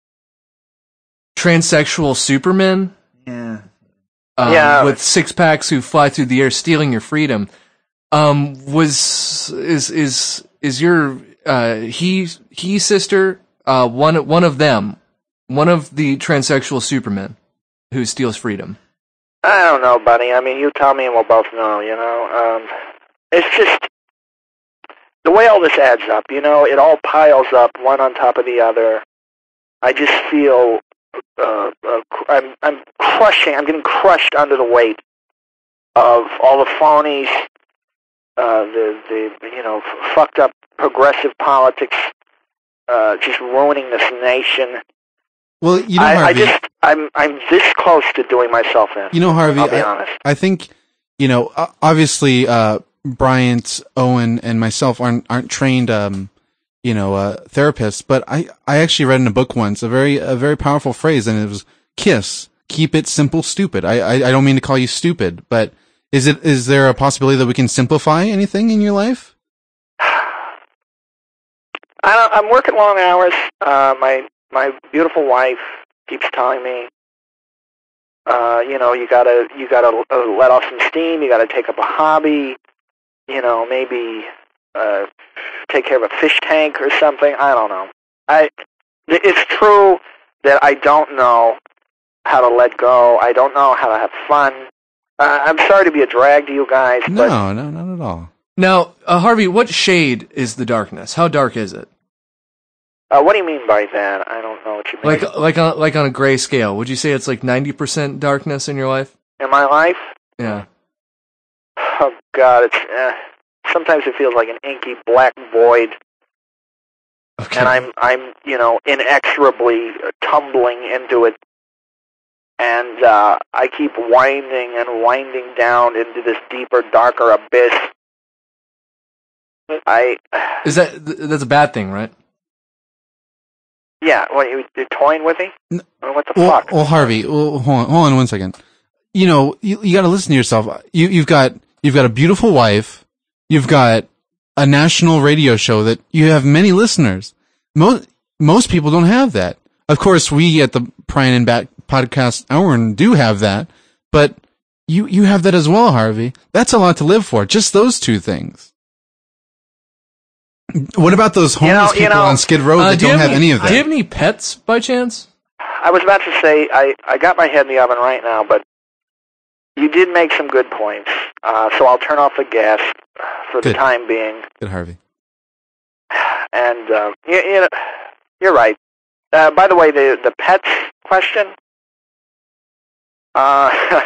transsexual supermen. Yeah. Um, Yeah. with six packs who fly through the air, stealing your freedom. Um, was is is is your uh, he he sister uh, one one of them, one of the transsexual supermen who steals freedom? I don't know, buddy. I mean, you tell me and we'll both know, you know. Um, it's just the way all this adds up, you know, it all piles up one on top of the other. I just feel uh, uh, cr- I'm, I'm crushing, I'm getting crushed under the weight of all the phonies, uh, the, the, you know, f- fucked up progressive politics, uh, just ruining this nation. Well, you know, I, I Harvey. just, I'm, I'm this close to doing myself in. You know, Harvey. I'll be I, honest. I think, you know, o- obviously, uh, Bryant, Owen, and myself aren't aren't trained, um, you know, uh, therapists. But I, I actually read in a book once a very a very powerful phrase, and it was KISS. Keep it simple, stupid. I, I I don't mean to call you stupid, but is it is there a possibility that we can simplify anything in your life? I don't, I'm working long hours. Uh, my my beautiful wife keeps telling me, uh, you know, you gotta you gotta uh, let off some steam. You gotta take up a hobby. You know, maybe uh, take care of a fish tank or something. I don't know. I it's true that I don't know how to let go. I don't know how to have fun. Uh, I'm sorry to be a drag to you guys, but No, no, not at all. Now, uh, Harvey, what shade is the darkness? How dark is it? uh, what do you mean by that? I don't know what you mean. Like like on like on a gray scale, would you say it's like ninety percent darkness in your life? In my life? Yeah. Oh God, it's uh, sometimes it feels like an inky black void, Okay. and I'm I'm you know inexorably tumbling into it, and uh, I keep winding and winding down into this deeper, darker abyss. I Is that th- that's a bad thing, right? yeah, what you you're toying with me? N- What the Well, fuck? well, Harvey, well, hold on, hold on one second. You know, you, you got to listen to yourself. You, you've got you've got a beautiful wife. You've got a national radio show that you have many listeners. Most most people don't have that. Of course, we at the Prying and Back Podcast Hour do have that, but you you have that as well, Harvey. That's a lot to live for. Just those two things. What about those homeless You know- you people know- on Skid Row Uh, that do you don't have any of Do you have that? any pets by chance? I was about to say I I got my head in the oven right now, but you did make some good points. Uh, so I'll turn off the gas for the Good. time being. Good, Harvey. And uh, you, you know, you're right. Uh, by the way, the the pets question. Uh,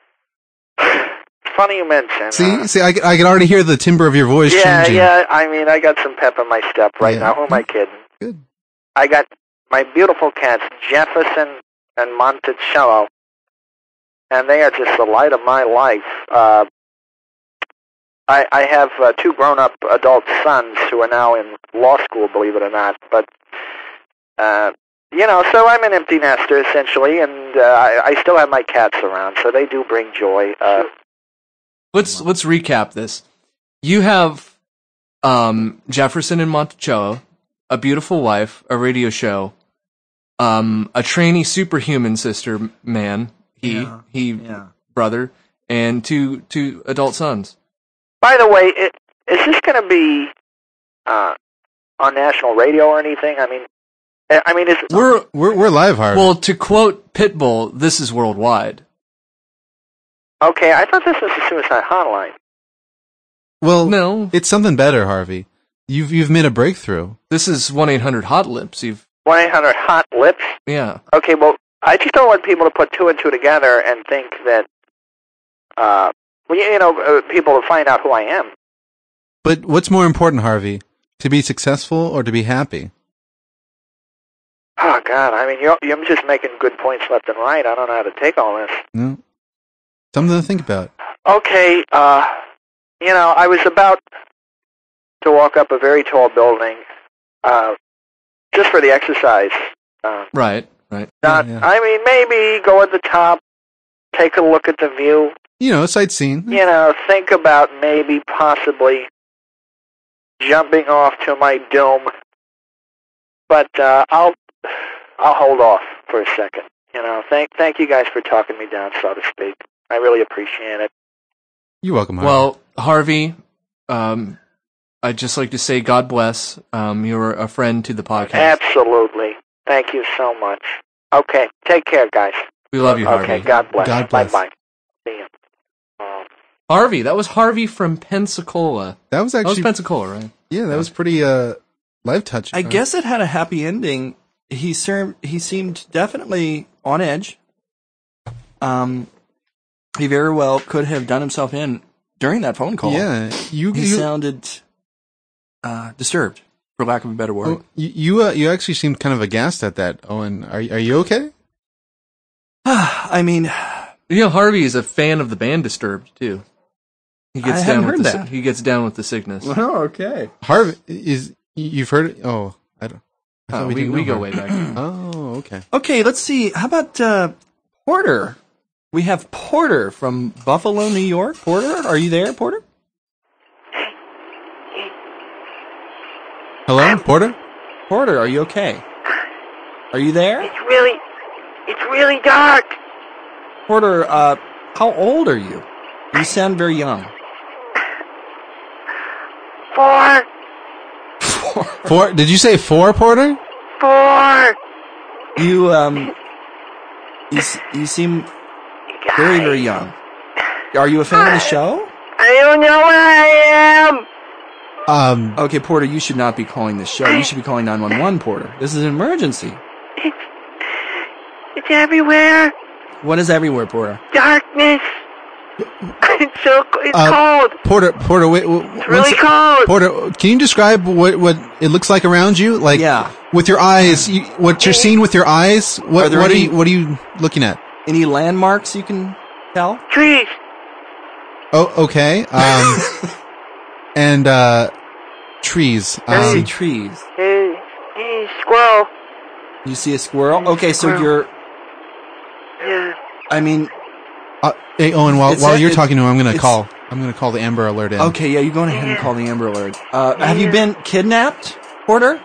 funny you mention. See, uh, see, I, can- I can already hear the timbre of your voice yeah, changing. yeah. I mean, I got some pep in my step right Yeah. now. Who am I kidding? Good. I got my beautiful cats, Jefferson and Monticello, and they are just the light of my life. Uh, I, I have uh, two grown-up adult sons who are now in law school, believe it or not. But, uh, you know, so I'm an empty nester, essentially, and uh, I, I still have my cats around, so they do bring joy. Uh, let's let's recap this. You have um, Jefferson and Monticello, a beautiful wife, a radio show, um, a trainee superhuman sister man, he Yeah. he Yeah. brother, and two two adult sons. By the way, it, is this going to be uh, on national radio or anything? I mean, I I mean, is We're We're we're live, Harvey. well, to quote Pitbull, this is worldwide. okay. I thought this was a suicide hotline. well, No, it's something better, Harvey. You've you've made a breakthrough. this is one eight hundred hot lips. You've one eight hundred hot lips. yeah. Okay, well, I just don't want people to put two and two together and think that, uh, well, you know, uh, people to find out who I am. But what's more important, Harvey? To be successful or to be happy? Oh God, I mean, you're, you're just making good points left and right. I don't know how to take all this. No. Something to think about. Okay, uh, you know, I was about to walk up a very tall building, uh, just for the exercise. Uh, Right, right. not, yeah. I mean, maybe go at the top, take a look at the view. You know, sightseeing. You know, think about maybe possibly jumping off to my doom. But uh, I'll I'll hold off for a second. You know, thank thank you guys for talking me down, so to speak. I really appreciate it. You're welcome, Harvey. Well, Harvey, um, I'd just like to say God bless. Um, you're a friend to the podcast. Absolutely. Thank you so much. Okay, take care, guys. We love you, Harvey. Okay, God bless. God bless. Bye-bye. See you. Um, Harvey, that was Harvey from Pensacola. that was That was actually Pensacola, right? yeah, that was pretty uh life touching. I guess it had a happy ending. He ser- he seemed definitely on edge. Um, he very well could have done himself in during that phone call. Yeah, you he you, sounded uh, disturbed, for lack of a better word. oh, you you, uh, you actually seemed kind of aghast at that. Owen, are are you okay? I mean, You know, Harvey is a fan of the band Disturbed too. He gets I down hadn't with heard the, that. He gets down with the sickness. oh, okay. Harvey is you've heard it? Oh, I don't. I Uh, thought we didn't we know go Harvey. way back. Oh, okay. Okay, let's see. How about uh, Porter? We have Porter from Buffalo, New York. Porter, are you there, Porter? Hello, Porter. Porter, are you okay? Are you there? It's really, it's really dark. Porter, uh, how old are you? You sound very young. Four, Four? Did you say four, Porter? four. You, um, you, s- you seem very, very young. Are you a fan of the show? I don't know where I am. Um, Okay, Porter, you should not be calling this show. You should be calling nine one one, Porter. This is an emergency. It's, it's everywhere. What is everywhere, Porter? Darkness. It's so, it's Uh, cold. Porter, Porter, wait, wait It's really cold. Porter, can you describe what what it looks like around you? Like, Yeah. with your eyes, you, what you're seeing with your eyes. What Are there what are any- you what are you looking at? Any landmarks you can tell? Trees. Oh, okay. Um, and uh, trees. I see Um, trees. Hey, hey, squirrel. You see a squirrel? Okay, so Squirrel. you're, Yeah. I mean, uh, hey, Owen, while It's while a- you're it- talking to him, I'm gonna it's- call. I'm gonna call the Amber Alert in. okay, yeah, you're going ahead and call the Amber Alert. Uh, have you been kidnapped, Porter?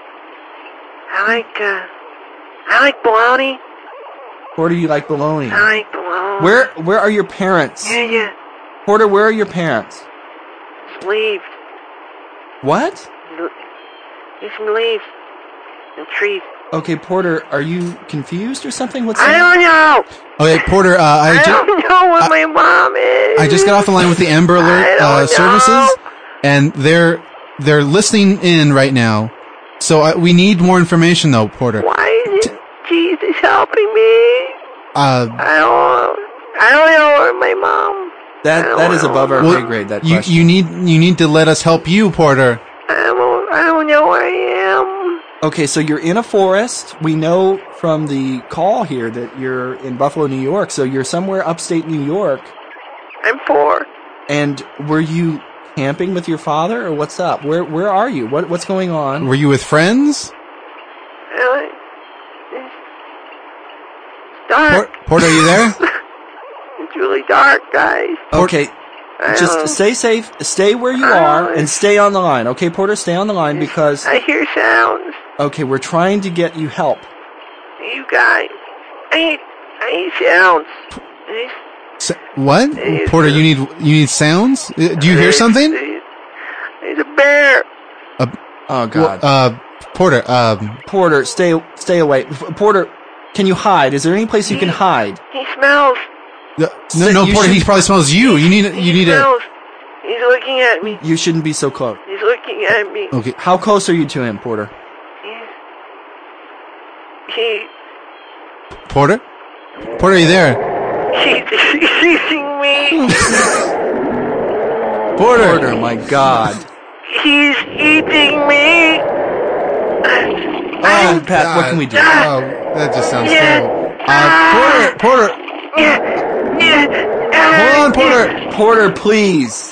I like, uh, I like bologna. Porter, you like bologna. I like bologna. Where, where are your parents? Yeah, yeah. Porter, where are your parents? Leaves. What? There's some leaves. And trees. Okay, Porter, are you confused or something? What's I don't know. Okay, Porter. Uh, I, I ju- don't know what my mom is. I just got off the line with the Amber I Alert don't uh, know. services, and they're they're listening in right now. So uh, we need more information, though, Porter. Why isn't Jesus helping me? Uh, I don't. I don't know where my mom. That that is above our well, pay grade. That you question. you need you need to let us help you, Porter. I don't. I don't know where I am. Okay, so you're in a forest. We know from the call here that you're in Buffalo, New York. So you're somewhere upstate New York. I'm four. And were you camping with your father, or what's up? Where where are you? What what's going on? Were you with friends? Uh, It's dark. Por- Porter, are you there? It's really dark, guys. Okay, just stay safe, stay where you are, and stay on the line. Okay, Porter, stay on the line because... I hear sounds. Okay, we're trying to get you help. You guys. I, I hear sounds. I, S- what? It's Porter, a- you need you need sounds? Uh, Do you hear there's- something? There's, there's a bear. Oh, God. Uh, Porter, um, Porter, stay stay away. F- Porter, can you hide? Is there any place you can hide? He smells. no, So no, you Porter, he should- probably smells you. You need you He need a. smells. He's looking at me. You shouldn't be so close. He's looking at me. Okay, How close are you to him, Porter? He, he, Porter, Porter, are you there? he's eating me. Porter, Porter, my God. He's eating me. Oh, Pat, what can we do? Oh, that just sounds Yeah. terrible. Uh, Porter, Porter, hold on, Porter. Porter, please.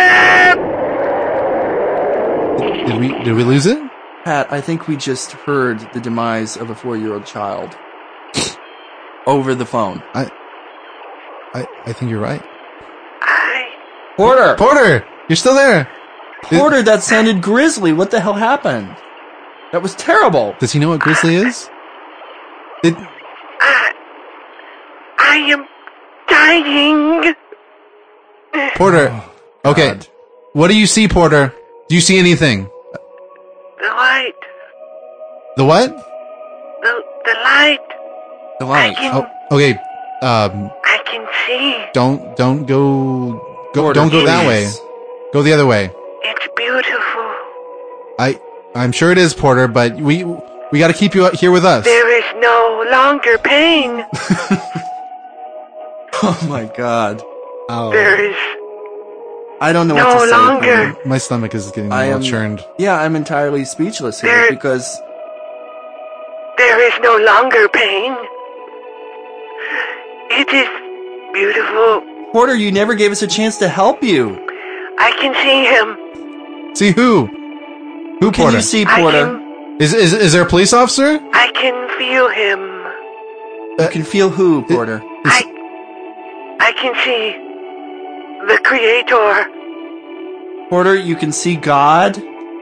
Did we did we lose it? Pat, I think we just heard the demise of a four-year-old child. Over the phone. I I I think you're right. Porter! Porter, you're still there. Porter, that sounded grisly. What the hell happened? That was terrible. Does he know what grizzly is? Did, I, I am dying. Porter. Okay. God. What do you see, Porter? Do you see anything? The light. The what? The, the light. The I light. can, Oh, okay. Um, I can see. don't don't go go Porter, don't go that way. please. Go the other way. It's beautiful. I I'm sure it is, Porter, but we we got to keep you out here with us. There is no longer pain. Oh my God. Oh, There is I don't know no what to say. longer. my stomach is getting a I little am churned. Yeah, I'm entirely speechless here There- because There is no longer pain. It is beautiful. Porter, you never gave us a chance to help you. I can see him. See who? Who, Can Porter? you see I Porter? can, Is is is there a police officer? I can feel him. You can feel who, Porter? I, I can see the Creator. Porter, you can see God?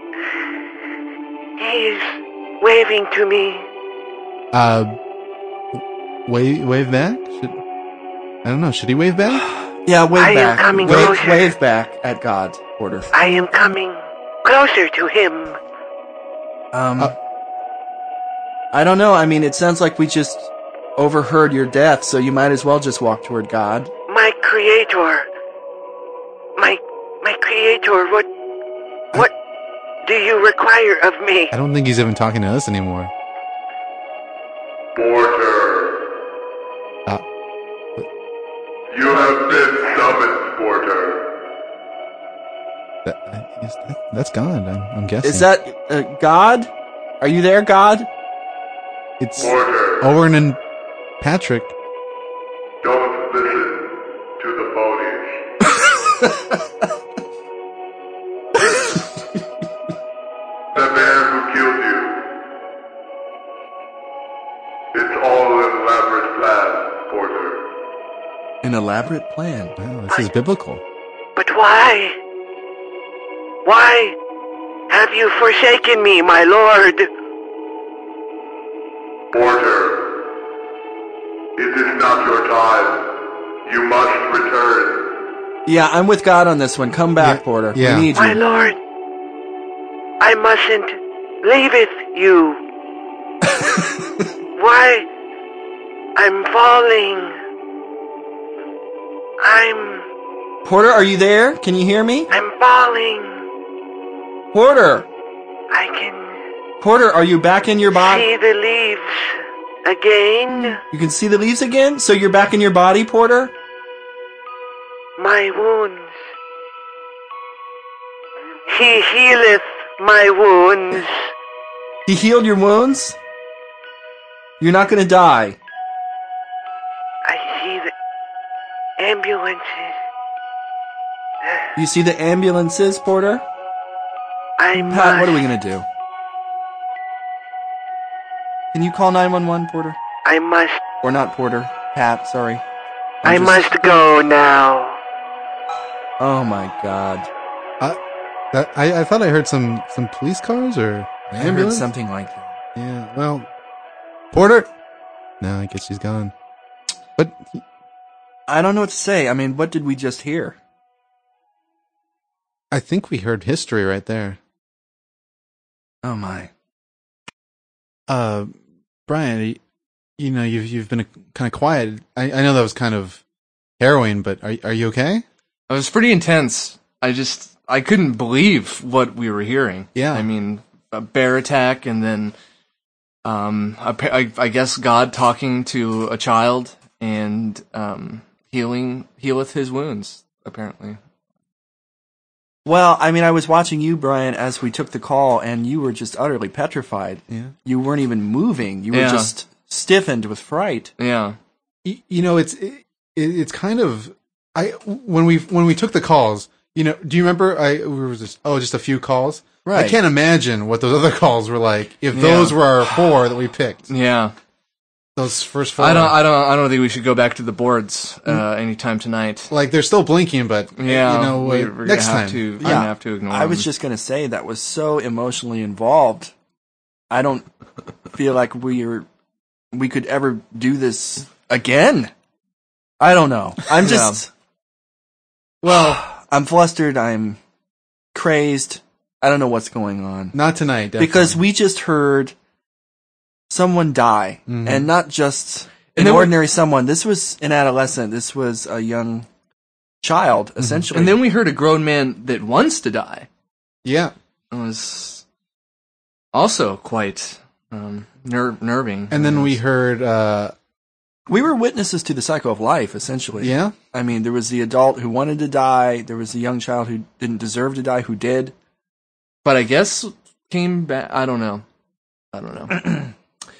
He is waving to me. Uh, wave wave back? Should, I don't know. Should he wave back? Yeah, wave I am back. coming wave, closer. wave back at God, Porter. I am coming closer to him. Um, Uh, I don't know. I mean, it sounds like we just overheard your death, so you might as well just walk toward God. My Creator. My, my Creator, what, what do you require of me? I don't think he's even talking to us anymore. Porter, Uh, you have been summoned, Porter. that, I guess that, that's God. I'm, I'm guessing. Is that uh, God? Are you there, God? It's Porter, Owen and Patrick. don't listen to the phonies. The man who killed you. It's all an elaborate plan, Porter. An elaborate plan. Wow, this is biblical. But why? Why have you forsaken me, my Lord? Porter, it is not your time. You must return. Yeah, I'm with God on this one. Come back, Yeah, Porter. yeah. We need My you. Lord, I mustn't leaveth you. Why? I'm falling. I'm, Porter, are you there? Can you hear me? I'm falling. Porter! I can Porter, are you back in your body? see the leaves again. You can see the leaves again? So you're back in your body, Porter? My wounds. He healeth my wounds. He healed your wounds? You're not gonna die. I see the ambulances. You see the ambulances, Porter? I Pat, must. what are we gonna do? Can you call nine one one, Porter? I must. Or not Porter. Pat, sorry. I I'm just- must go now. Oh my god. That, I, I thought I heard some, some police cars or I heard ambulance. something like that. Yeah, well, Porter? No, I guess she's gone. But I don't know what to say. I mean, what did we just hear? I think we heard history right there. Oh my. Uh, Brian, you know, you've you've been kind of quiet. I, I know that was kind of harrowing, but are are you okay? It was pretty intense. I just, I couldn't believe what we were hearing. Yeah. I mean, a bear attack and then, um, a pa- I, I guess God talking to a child and, um, healing, healeth his wounds, apparently. Well, I mean, I was watching you, Brian, as we took the call, and you were just utterly petrified. Yeah. You weren't even moving. You were Yeah. just stiffened with fright. Yeah. You, you know, it's it, it's kind of I when we when we took the calls. You know, do you remember? I we were just oh, just a few calls. Right. I can't imagine what those other calls were like. If Yeah. those were our four that we picked, Yeah. those first four. I don't, I don't, I don't think we should go back to the boards, uh, anytime tonight. like they're still blinking, but Yeah. you know, we, uh, we're next gonna time. have to, Yeah. I'm gonna have to ignore I was them. just going to say that was so emotionally involved. I don't feel like we are, we could ever do this again. I don't know. I'm just, well, I'm flustered. I'm crazed. I don't know what's going on. Not tonight, definitely. Because we just heard someone die, Mhm. and not just And an then we- ordinary someone. This was an adolescent. This was a young child, essentially. And then we heard a grown man that wants to die. yeah, It was also quite um, ner- nerving. and then we heard, uh, we were witnesses to the cycle of life, essentially. yeah, I mean, there was the adult who wanted to die. There was the young child who didn't deserve to die, who did. but I guess came back. I don't know. I don't know.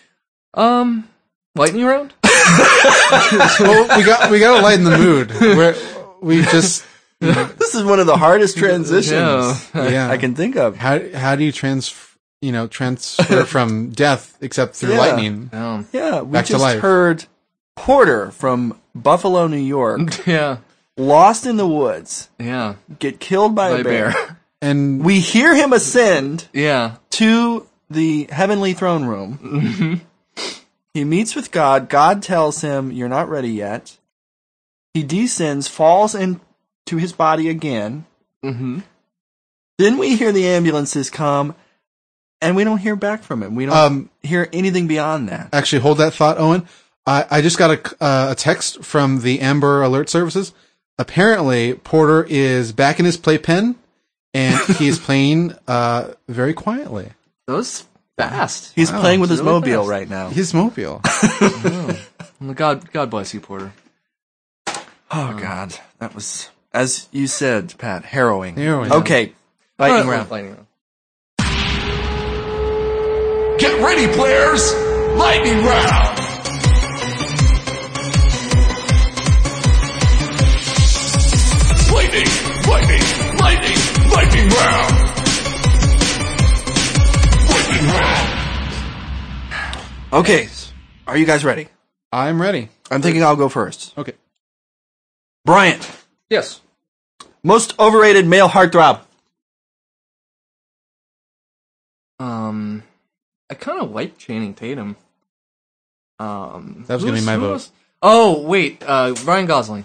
um, lightning round. well, we got we got to lighten the mood. We're, we just, This is one of the hardest transitions Yeah. yeah. I can think of. How how do you trans you know transfer from death except through Yeah. lightning? Oh. Yeah, we Back to just life. heard Porter from Buffalo, New York, Yeah. lost in the woods, Yeah. get killed by, By a a bear. bear. And We hear him ascend Yeah. to the heavenly throne room. He meets with God. God tells him, "You're not ready yet." He descends, falls into his body again. Mm-hmm. Then we hear the ambulances come, and we don't hear back from him. We don't um, hear anything beyond that. actually, hold that thought, Owen. I I just got a uh, a text from the Amber Alert Services. Apparently, Porter is back in his playpen, and he is playing uh very quietly. That was fast. He's Wow, playing with his really mobile fast. right now. His mobile. Oh. Well, God, God bless you, Porter. Oh, God. That was, as you said, Pat, harrowing. Harrowing. Okay. Lightning All right, round. Lightning round. Get ready, players! Lightning round! Lightning! Lightning! Lightning! Lightning round! Lightning round! Okay. Are you guys ready? I'm ready. I'm thinking I'll go first. Okay. Bryant, Yes. most overrated male heartthrob. Um, I kind of like Channing Tatum. Um, That was gonna who's- be my who vote. else? Oh wait, uh, Ryan Gosling.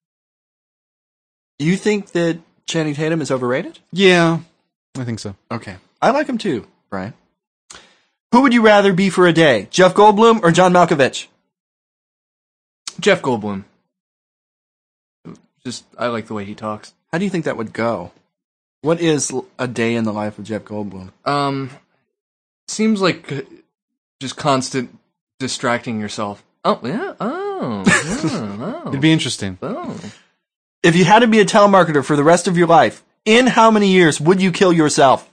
You think that Channing Tatum is overrated? Yeah, I think so. Okay. I like him too, Brian. Who would you rather be for a day, Jeff Goldblum or John Malkovich? Jeff Goldblum. Just, I like the way he talks. How do you think that would go? What is l- a day in the life of Jeff Goldblum? Um, seems like uh, just constant distracting yourself. Oh yeah. Oh. yeah, oh. It'd be interesting. oh. If you had to be a telemarketer for the rest of your life, in how many years would you kill yourself?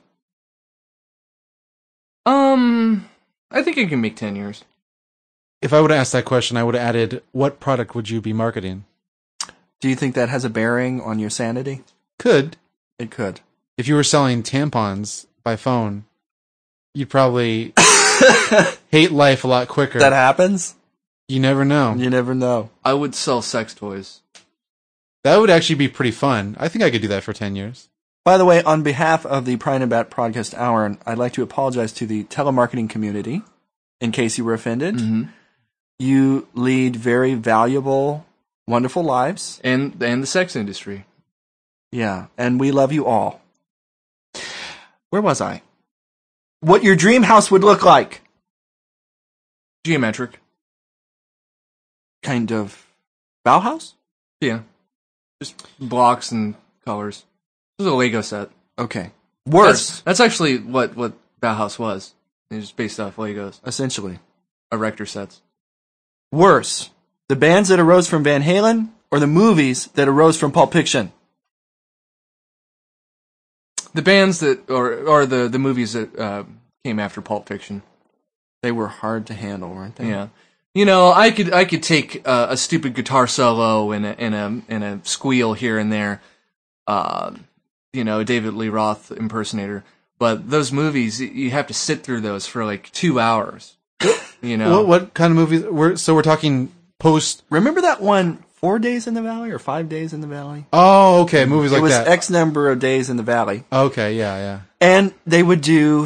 Um, I think I can make ten years. If I would have asked that question, I would have added, "What product would you be marketing?" Do you think that has a bearing on your sanity? Could It could. if you were selling tampons by phone, you'd probably hate life a lot quicker. That happens? You never know. You never know. I would sell sex toys. That would actually be pretty fun. I think I could do that for ten years. By the way, on behalf of the Pride and Bat Podcast Hour, I'd like to apologize to the telemarketing community, in case you were offended. Mm-hmm. You lead very valuable, wonderful lives. And and the sex industry. Yeah, and we love you all. Where was I? What your dream house would look like. Geometric. Kind of Bauhaus? Yeah. Just blocks and colors. This is a Lego set. Okay. Worse, That's, that's actually what, what Bauhaus was. It was based off Legos. essentially. Erector sets. Worse, the bands that arose from Van Halen or the movies that arose from Pulp Fiction? The bands that, or or the, the movies that uh, came after Pulp Fiction. They were hard to handle, weren't they? Yeah. You know, I could I could take uh, a stupid guitar solo and a and a and a squeal here and there, uh, you know, David Lee Roth impersonator. But those movies, you have to sit through those for like two hours. You know, What, what kind of movies? We're, so we're talking post. Remember that one, Four Days in the Valley or Five Days in the Valley? Oh, okay, movies like it was that. X number of days in the Valley. Okay, yeah, yeah. And they would do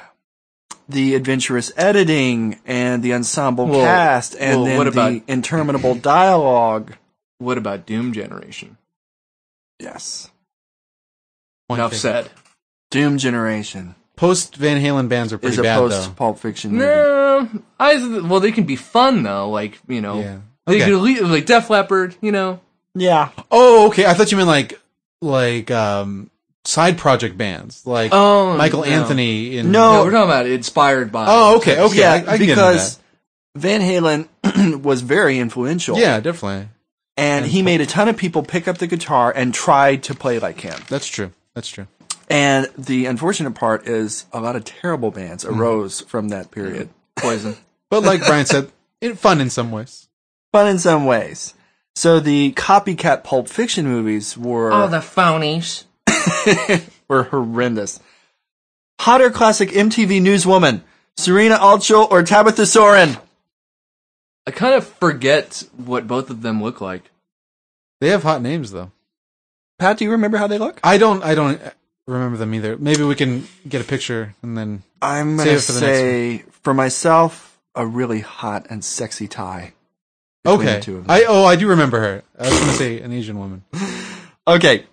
the adventurous editing and the ensemble Well, cast and well, then what the about- interminable dialogue. what about Doom Generation? Yes. Point Enough taken. said. Doom Generation Post Van Halen bands are pretty is a bad post though. Pulp Fiction movie. No, I well they can be fun though. Like you know, Yeah. they Okay. could le- like Def Leppard. You know, Yeah. Oh, okay. I thought you meant like like um side project bands, like Oh, Michael no. Anthony. In, No. no, we're talking about inspired by. Oh, okay, okay. yeah, I, I can get into because Van Halen was very influential. that. Yeah, definitely. And he made a ton of people pick up the guitar and try to play like him. That's true. That's true. And the unfortunate part is a lot of terrible bands arose from that period. Poison. But like Brian said, it, fun in some ways. Fun in some ways. So the copycat Pulp Fiction movies were Oh, the phonies. were horrendous. Hotter classic M T V newswoman, Serena Altschul or Tabitha Soren? I kind of forget what both of them look like. They have hot names though. Pat, do you remember how they look? I don't. I don't remember them either. Maybe we can get a picture and then. I'm Save going to it for the next say, for myself, a really hot and sexy tie. between Okay. the two of them. I oh I do remember her. I was going to say an Asian woman. Okay.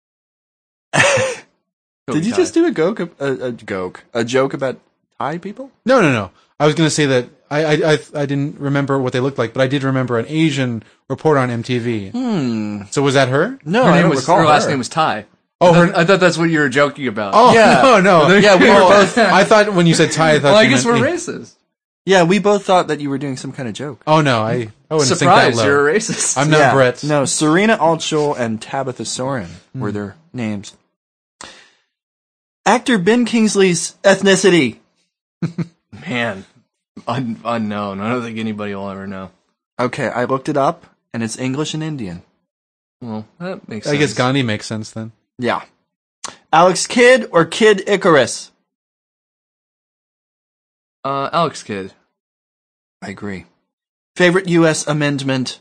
Kobe Did you Ty. just do a joke? A, a joke? A joke about Thai people? No, no, no. I was going to say that I, I I I didn't remember what they looked like, but I did remember an Asian reporter on M T V. Hmm. So was that her? No, Her I name don't was recall her last her. name was Ty. Oh, I her. thought, I thought that's what you were joking about. Oh Yeah. no, no. Yeah, we were Oh, both- I thought when you said Thai, I thought well, I you guess meant we're me. racist. Yeah, we both thought that you were doing some kind of joke. Oh no, I I wouldn't Surprise, think that low. you're a racist. I'm not yeah. Brett. No, Serena Altschul and Tabitha Soren were their names. Actor Ben Kingsley's ethnicity. Man, un- unknown. I don't think anybody will ever know. Okay, I looked it up, and it's English and Indian. Well, that makes I sense. guess Gandhi makes sense then. Yeah. Alex Kidd or Kid Icarus? Uh, Alex Kidd. I agree. Favorite U S amendment?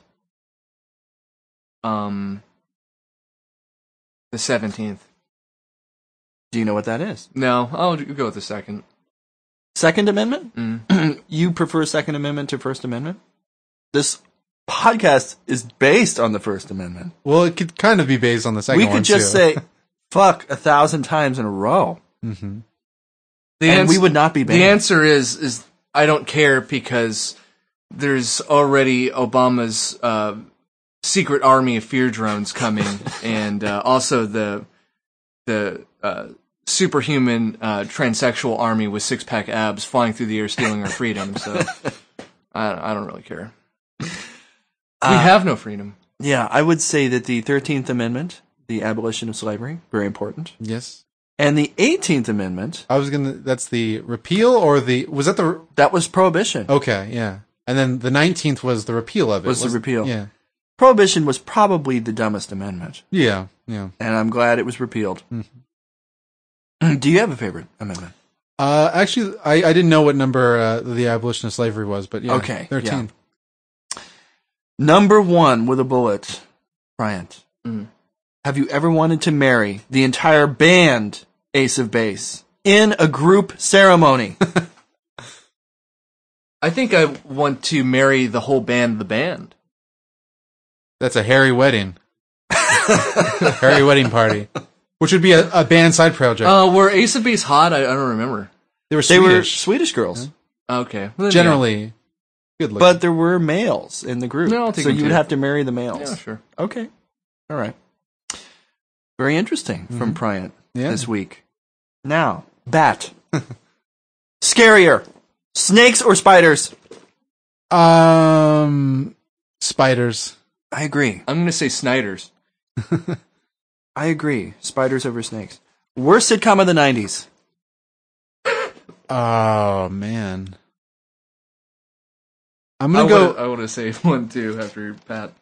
Um, the seventeenth. Do you know what that is? No, I'll go with the second. Second Amendment? Mm. You prefer Second Amendment to First Amendment? This podcast is based on the First Amendment. Well, it could kind of be based on the second we one could just too. say fuck a thousand times in a row, hmm The and ans- we would not be banned. The answer is is I don't care because there's already Obama's uh, secret army of fear drones coming, and uh, also the the uh, superhuman uh, transsexual army with six pack abs flying through the air, stealing our freedom. So I, I don't really care. We Uh, have no freedom. Yeah, I would say that the thirteenth Amendment, the abolition of slavery, very important. Yes. And the eighteenth Amendment, I was gonna. That's the repeal or the was that the that was prohibition. okay? Yeah. And then the nineteenth was the repeal of it. Was the repeal. Yeah. Prohibition was probably the dumbest amendment, Yeah. Yeah. and I'm glad it was repealed. Mm-hmm. Do you have a favorite amendment? Uh, actually, I, I didn't know what number uh, the abolition of slavery was, but yeah, Okay, thirteen. Number one with a bullet, Bryant. Mm. Have you ever wanted to marry the entire band Ace of Base in a group ceremony? I think I want to marry the whole band of the band. That's a hairy wedding. Hairy wedding party. Which would be a, a band side project. Uh, were Ace of Base hot? I, I don't remember. they were They Swedish. were Swedish girls, Okay. Well, then, generally good looking. but there were males in the group. No, I'll take so them you would too. have to marry the Yeah, males. yeah, sure. Okay. All right. Very interesting from Bryant Yeah. this week. Now, bat. Scarier. Snakes or spiders? Um, spiders. I agree. I'm going to say Snyder's. I agree. Spiders over snakes. Worst sitcom of the nineties? Oh man. I'm I gonna wanna- go I want to say one too after Pat.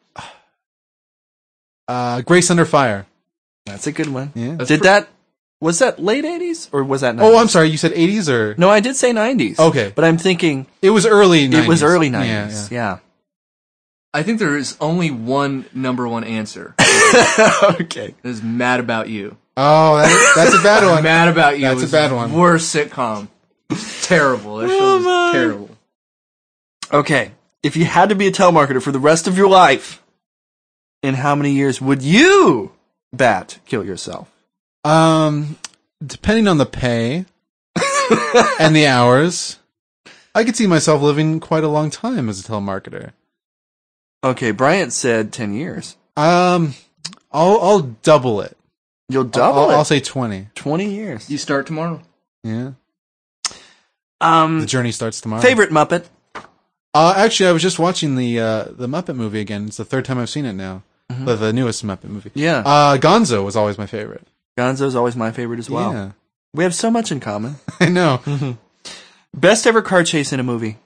uh, Grace Under Fire. That's a good one. Yeah. That's Did pr- that, was that late eighties or was that nineties? Oh, I'm sorry. You said eighties or No, I did say nineties. Okay. But I'm thinking it was early nineties. it was early Yeah, nineties. Yeah. I think there is only one number one answer. Okay. That is Mad About You. Oh, that, that's a bad one. Mad About You. That's a was bad one. Worst sitcom. Terrible. That show was my. terrible. Okay. If you had to be a telemarketer for the rest of your life, in how many years would you, Bat, kill yourself? Um, depending on the pay and the hours, I could see myself living quite a long time as a telemarketer. Okay, Bryant said ten years. Um, I'll I'll double it. You'll double I'll, it. I'll say twenty. twenty years. You start tomorrow. Yeah, Um, the journey starts tomorrow. favorite Muppet? Uh, actually, I was just watching the uh, the Muppet movie again. It's the third time I've seen it now. The, the newest Muppet movie. Yeah. Uh, Gonzo was always my favorite. Gonzo's always my favorite as well. Yeah, We have so much in common. I know. Best ever car chase in a movie?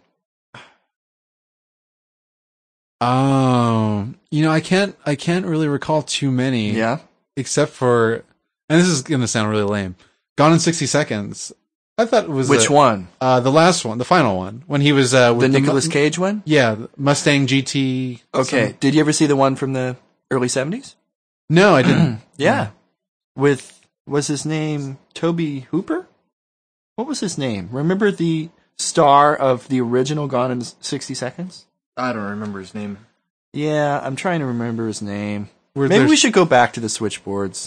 Um, you know, I can't I can't really recall too many. Yeah. Except for, and this is gonna sound really lame. Gone in sixty seconds. I thought it was Which a- one? Uh, the last one, the final one, when he was uh, The with Nicolas Mu- Cage one? Yeah, the Mustang G T. Okay. some- Did you ever see the one from the early seventies? No, I didn't. Yeah. With, was his name Toby Hooper? What was his name? Remember the star of the original Gone in sixty seconds? I don't remember his name. Yeah, I'm trying to remember his name. Were, Maybe there- we should go back to the switchboards.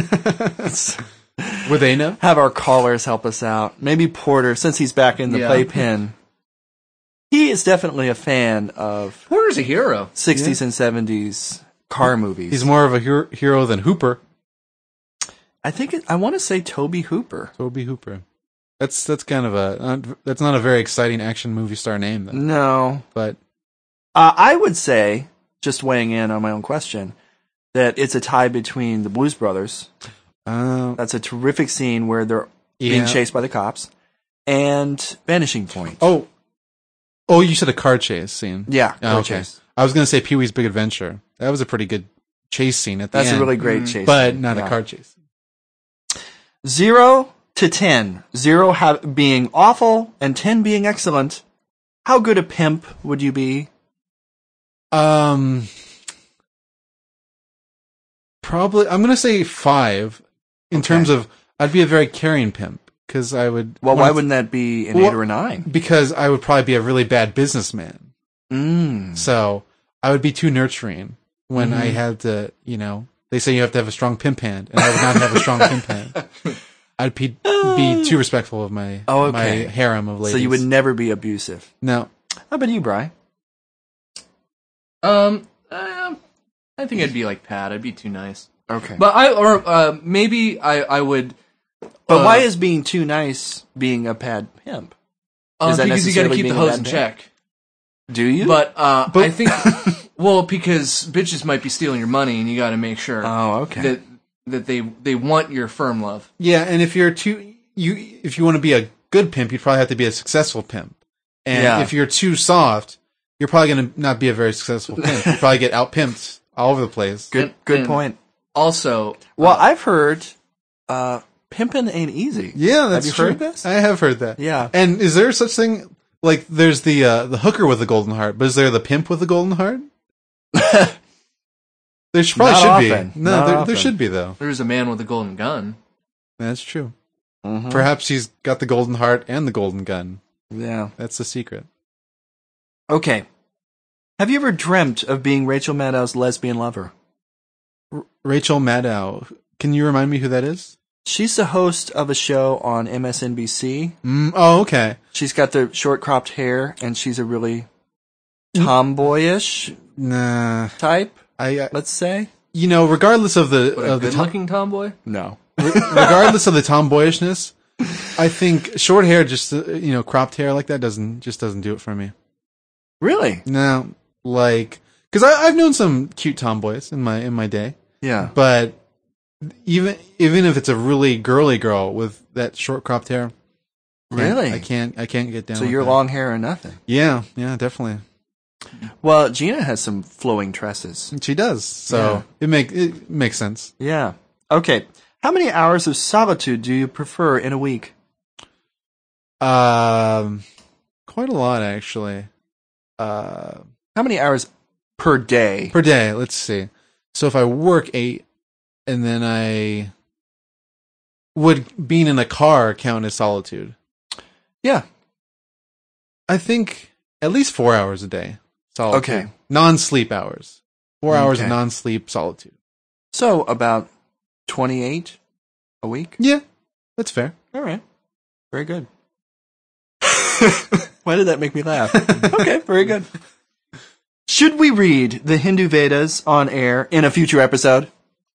Were they know? Have our callers help us out. Maybe Porter, since he's back in the Yeah. playpen. He is definitely a fan of Porter's a hero. sixties and seventies car movies. He's more of a hero, hero than Hooper. I think it, I want to say Toby Hooper. Toby Hooper. That's that's kind of a uh, that's not a very exciting action movie star name, then. No. But Uh, I would say, just weighing in on my own question, that it's a tie between the Blues Brothers. uh, That's a terrific scene where they're being yeah. chased by the cops. And Vanishing Point. Oh, oh, you said a car chase scene. Yeah, Oh, car okay. chase. I was gonna say Pee Wee's Big Adventure. That was a pretty good chase scene at the That's end. a really great Mm. chase. but scene. not Yeah. a car chase. Zero to ten. Zero ha- being awful and ten being excellent. How good a pimp would you be? Um, probably. I'm gonna say five. In Okay. terms of, I'd be a very caring pimp because I would. Well, wanna- why wouldn't that be an Well, eight or a nine? Because I would probably be a really bad businessman. Mm. So I would be too nurturing when I Mhm. had to. You know, they say you have to have a strong pimp hand, and I would not have a strong pimp hand. I'd be, be too respectful of my Oh, okay. my harem of ladies. So you would never be abusive. no. How about you, Bri? Um, um, I think I'd be like Pat. I'd be too nice. Okay. But, But I, or uh, maybe I, I would. but uh, why is being too nice being a bad pimp? Um, is that because you got to necessarily keep the being a hose bad in pimp? check. Do you? But, uh, But- I think, well, because bitches might be stealing your money, and you got to make sure oh, okay. that that they they want your firm love. Yeah, and if you're too you if you want to be a good pimp, you'd probably have to be a successful pimp. And Yeah. if you're too soft, you're probably going to not be a very successful pimp. You probably get out pimped all over the place. good. and- Good and- point. Also, Well, uh, I've heard uh, pimping ain't easy. Yeah, that's you true. heard this? I have heard that. Yeah. And is there such thing like there's the uh, the hooker with the golden heart, but is there the pimp with the golden heart? There should, probably Not should often. be. No, Not there, often. there should be though. There's a man with a golden gun. That's true. Mm-hmm. Perhaps he's got the golden heart and the golden gun. Yeah. That's the secret. Okay. Have you ever dreamt of being Rachel Maddow's lesbian lover? R- Rachel Maddow. Can you remind me who that is? She's the host of a show on M S N B C. Mm, oh, okay. She's got the short cropped hair, and she's a really tomboyish Nah. type, I, I let's say. you know, regardless of the What, a of the tom- good-looking tomboy? No. regardless of the tomboyishness, I think short hair, just uh, you know, cropped hair like that doesn't just doesn't do it for me. Really? No, like because I've known some cute tomboys in my in my day, Yeah. but even even if it's a really girly girl with that short cropped hair, Really? I can't I can't get down. So with your that. long hair or nothing? Yeah, yeah, definitely. Well, Gina has some flowing tresses. She does, so Yeah. it make it makes sense. Yeah. Okay. How many hours of solitude do you prefer in a week? Um, quite a lot actually. Uh, How many hours per day? per day. Let's see. So if I work eight, and then I would being in a car count as solitude? Yeah. I think at least four hours a day. Solitude. Okay. Non-sleep hours. Four hours of Okay. non-sleep solitude. So about twenty-eight a week? Yeah, that's fair. All right. Very good. Why did that make me laugh? Okay, very good. Should we read the Hindu Vedas on air in a future episode?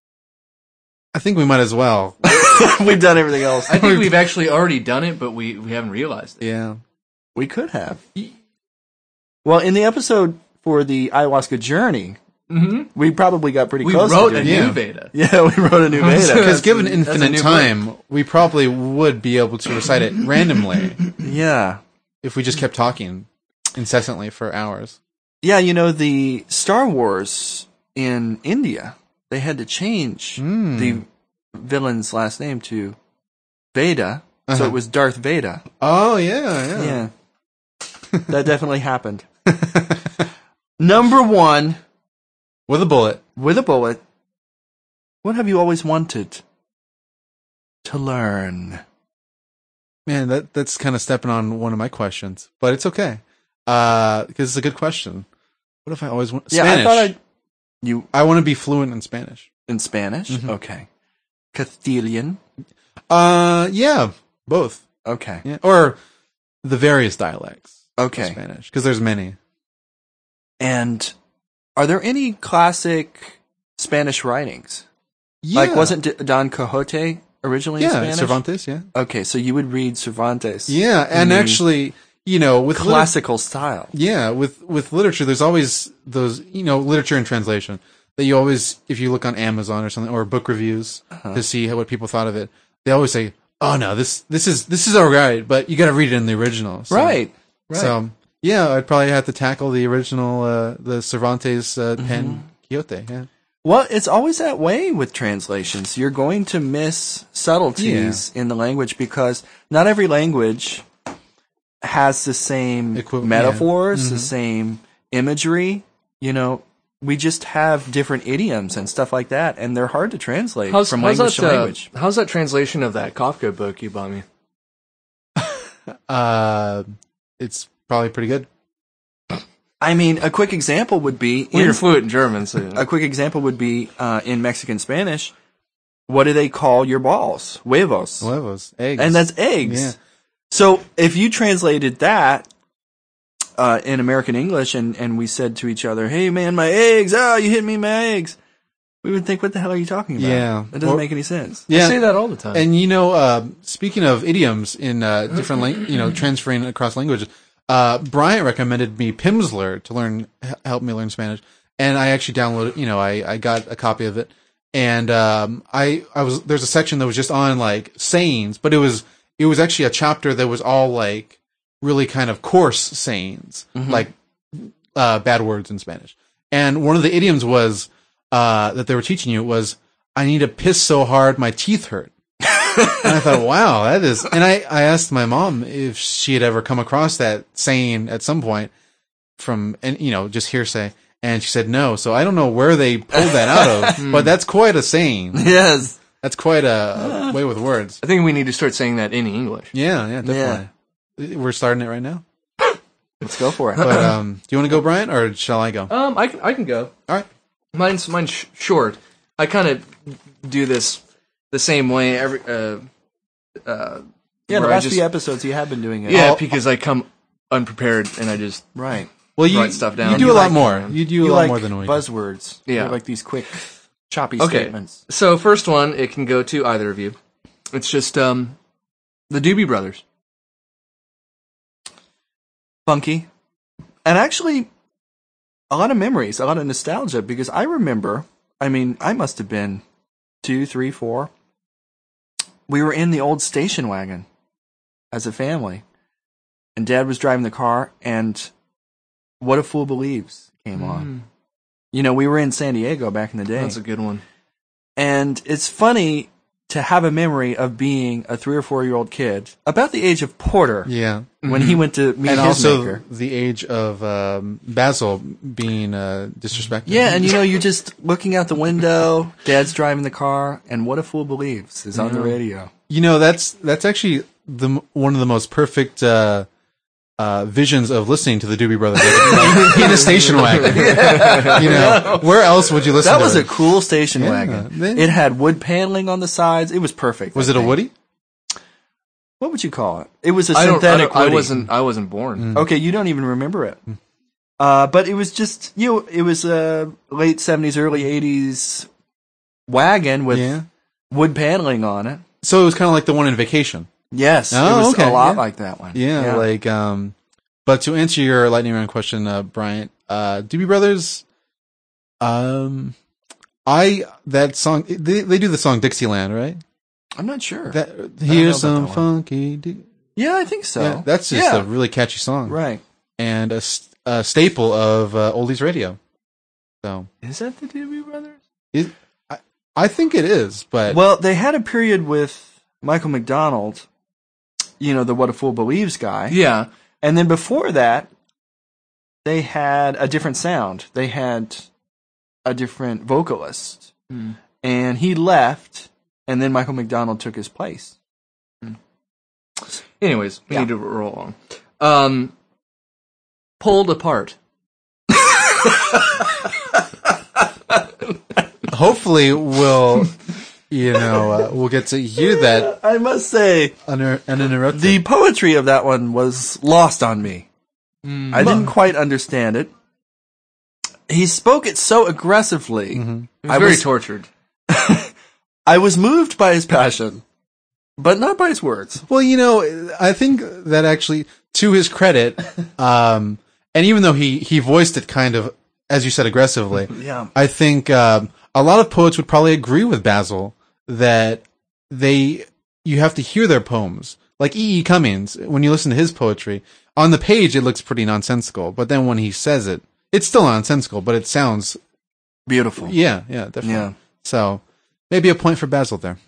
I think we might as well. We've done everything else. I think we've actually already done it, but we, we haven't realized it. Yeah. We could have. Well, in the episode for the ayahuasca journey, Mm-hmm. we probably got pretty We close wrote to a doing Yeah. new Veda. Yeah, we wrote a new Veda. Because given that's a infinite new time, we probably would be able to recite it randomly Yeah. if we just kept talking incessantly for hours. Yeah, you know, the Star Wars in India, they had to change Mm. the villain's last name to Veda, so Uh-huh. it was Darth Vader. Oh, yeah, yeah. Yeah. That definitely happened. Number one, With a bullet. with a bullet, what have you always wanted to learn? Man, that that's kind of stepping on one of my questions, but it's okay. Uh, because it's a good question. What if I always want Yeah, Spanish? I thought I you I want to be fluent in Spanish. in Spanish. Mhm. Okay, Castilian. Uh, yeah, both. Okay, Yeah, or the various dialects of okay. Spanish, because there's many. And are there any classic Spanish writings? Yeah. Like, wasn't D- Don Quixote originally in yeah Spanish? Cervantes? Yeah, Okay, so you would read Cervantes. yeah, and the actually, you know, with liter- classical style. yeah, with with literature, there's always those, you know, literature and translation that you always, if you look on Amazon or something, or book reviews Uh-huh. to see how, what people thought of it, they always say, "Oh no, this this is this is alright, but you got to read it in the original." So, Right, right. So yeah, I'd probably have to tackle the original, uh, the Cervantes uh, Mm-hmm. pen Quixote. Yeah, Well, it's always that way with translations. You're going to miss subtleties in the language because not every language has the same Equi- metaphors, yeah. the Mhm. same imagery. You know, we just have different idioms and stuff like that, and they're hard to translate How's, from how's language that, to uh, language. how's that translation of that Kafka book you bought me? uh, it's probably pretty good. I mean, a quick example would be Well, in- you're fluent in German, so a quick example would be uh, in Mexican Spanish. What do they call your balls? Huevos. Huevos, eggs, And that's eggs. Yeah. So if you translated that uh, in American English and, and we said to each other, hey man, my eggs, oh, you hit me in my eggs, we would think, what the hell are you talking about? Yeah. That doesn't Or- make any sense. I yeah. say that all the time. And you know, uh, speaking of idioms in uh, different, lang- you know, transferring across languages, uh, Bryant recommended me Pimsleur to learn, h- help me learn Spanish, and I actually downloaded. You know, I, I got a copy of it, and um, I I was there's a section that was just on like sayings, but it was it was actually a chapter that was all like really kind of coarse sayings, like uh, bad words in Spanish, and one of the idioms was uh, that they were teaching you was I need to piss so hard my teeth hurt. And I thought, wow, that is, and I, I asked my mom if she had ever come across that saying at some point from, and you know, just hearsay. And she said no. So I don't know where they pulled that out of, but that's quite a saying. Yes. That's quite a, a way with words. I think we need to start saying that in English. Yeah, yeah, definitely. We're starting it right now. Let's go for it. But um, do you want to go, Brian, or shall I go? Um, I can I can go. All right. Mine's mine's sh- short. I kind of do this the same way every. Uh, uh, yeah, the where I last just- few episodes you have been doing it. Yeah, Oh. because I come unprepared and I just Right. Well, you, write stuff down. you do You a lot like- more. You do You a lot like more than we do. buzzwords. Yeah. You like these quick, choppy Okay. statements. So first one, it can go to either of you. It's just um, the Doobie Brothers. Funky. And actually, a lot of memories, a lot of nostalgia, because I remember, I mean, I must have been two, three, four. We were in the old station wagon as a family. And Dad was driving the car, and What a Fool Believes came on. You know, we were in San Diego back in the day. That's a good one. And it's funny to have a memory of being a three or four year old kid, about the age of Porter, Yeah. when he went to meet And his also maker. the age of um, Basil being uh, disrespected. Yeah, and you know, you're just looking out the window, Dad's driving the car, and What a Fool Believes is on the radio. You know, that's that's actually the one of the most perfect uh, uh, visions of listening to the Doobie Brothers like, in a station wagon. You know, where else would you listen That to was a it? cool station Yeah, wagon. man. It had wood paneling on the sides. It was perfect. Was I it a think. Woody? What would you call it? It was a I don't, I, synthetic don't, I Woody. wasn't I wasn't born. Okay, you don't even remember it. Uh, but it was just, you know, it was a late seventies, early eighties wagon with Yeah. wood paneling on it. So it was kind of like the one in Vacation. Yes, Oh, it was okay, a lot yeah. like that one. Yeah, like um. But to answer your lightning round question, uh, Bryant, uh, Doobie Brothers, um, I that song they they do the song Dixieland, right? I'm not sure. That know here's about some that one. funky. Di- yeah, I think so. yeah, that's just Yeah. a really catchy song, right. and a, st- a staple of uh, oldies radio. So Is that the Doobie Brothers? it, I I think it is, but Well, they had a period with Michael McDonald, you know, the What a Fool Believes guy. Yeah. And then before that, they had a different sound. They had a different vocalist. Hmm. And he left, and then Michael McDonald took his place. Anyways, we Yeah. need to roll along. Um, pulled apart. hopefully we'll you know uh, we'll get to hear that I must say, uninter- uninterrupted. the poetry of that one was lost on me. I didn't quite understand it. He spoke it so aggressively. It was I very was- tortured. I was moved by his passion, but not by his words. Well, you know, I think that actually, to his credit, um, and even though he, he voiced it kind of, as you said, aggressively, Yeah. I think um, a lot of poets would probably agree with Basil that they you have to hear their poems. Like E. E. Cummings, when you listen to his poetry, on the page it looks pretty nonsensical, but then when he says it, it's still nonsensical, but it sounds, Beautiful. yeah, yeah, definitely. Yeah. So maybe a point for Basil there.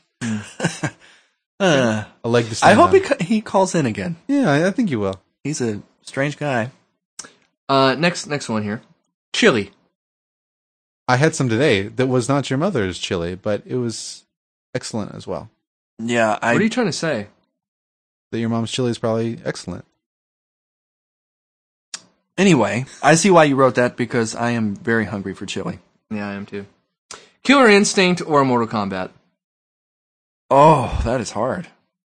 Uh, A leg to I stand hope on. he, ca- he calls in again. Yeah, I- I think you will. He's a strange guy. Uh, next next one here. Chili. I had some today that was not your mother's chili, but it was excellent as well. Yeah, I. What are you trying to say? That your mom's chili is probably excellent. Anyway, I see why you wrote that because I am very hungry for chili. Yeah, I am too. Killer Instinct or Mortal Kombat? Oh, that is hard.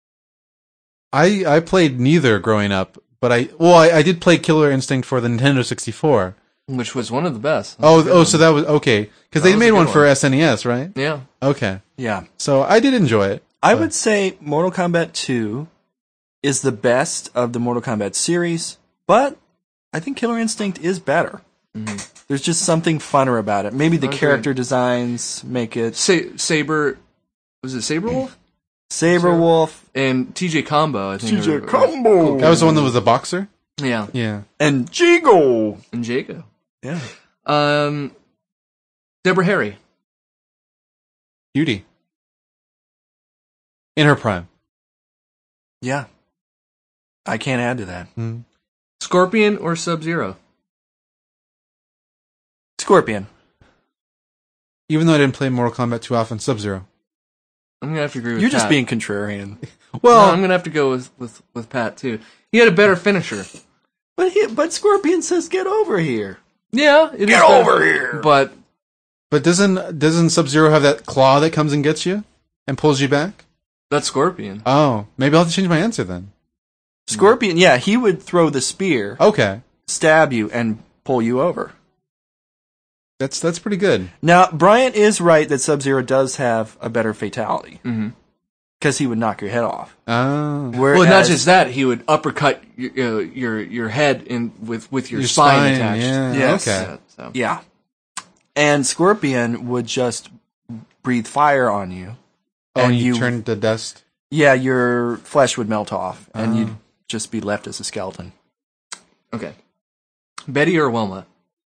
I I played neither growing up, but I well I, I did play Killer Instinct for the Nintendo sixty-four. Which was one of the best. Oh oh, so that was okay because That they was a made good one for one. S N E S, right? Yeah. Okay, Yeah. so I did enjoy it. I would say Mortal Kombat two is the best of the Mortal Kombat series, but I think Killer Instinct is better. There's just something funner about it. Maybe the Okay. character designs make it. Sa- Saber, was it Saber Wolf? Saberwolf, And T J Combo, I think. T J are- Combo, That was the one that was the boxer. Yeah. Yeah, and Jigo. And Jacob. Yeah. Um, Deborah Harry. Beauty in her prime. Yeah. I can't add to that. Scorpion or Sub-Zero? Scorpion. Even though I didn't play Mortal Kombat too often, Sub-Zero. I'm gonna have to agree with You're just Pat. being contrarian. Well, No, I'm gonna have to go with, with, with Pat too. He had a better finisher. But he, but Scorpion says, "Get over here." Yeah, it Get is better, over here. But but doesn't doesn't Sub-Zero have that claw that comes and gets you and pulls you back? that's Scorpion. Oh, maybe I'll have to change my answer then. Scorpion, yeah, he would throw the spear, Okay, stab you, and pull you over. that's that's pretty good. Now, Brian is right that Sub-Zero does have a better fatality. Mm-hmm. Because he would knock your head off. Oh, Whereas, Well, not just that, he would uppercut your uh, your, your head in with, with your, Your spine, spine, attached. yeah, Yes. okay. Yeah, so. Yeah. And Scorpion would just breathe fire on you. Oh, and you, you turn to dust. Yeah, your flesh would melt off, and Oh. you'd just be left as a skeleton. Okay. Betty or Wilma?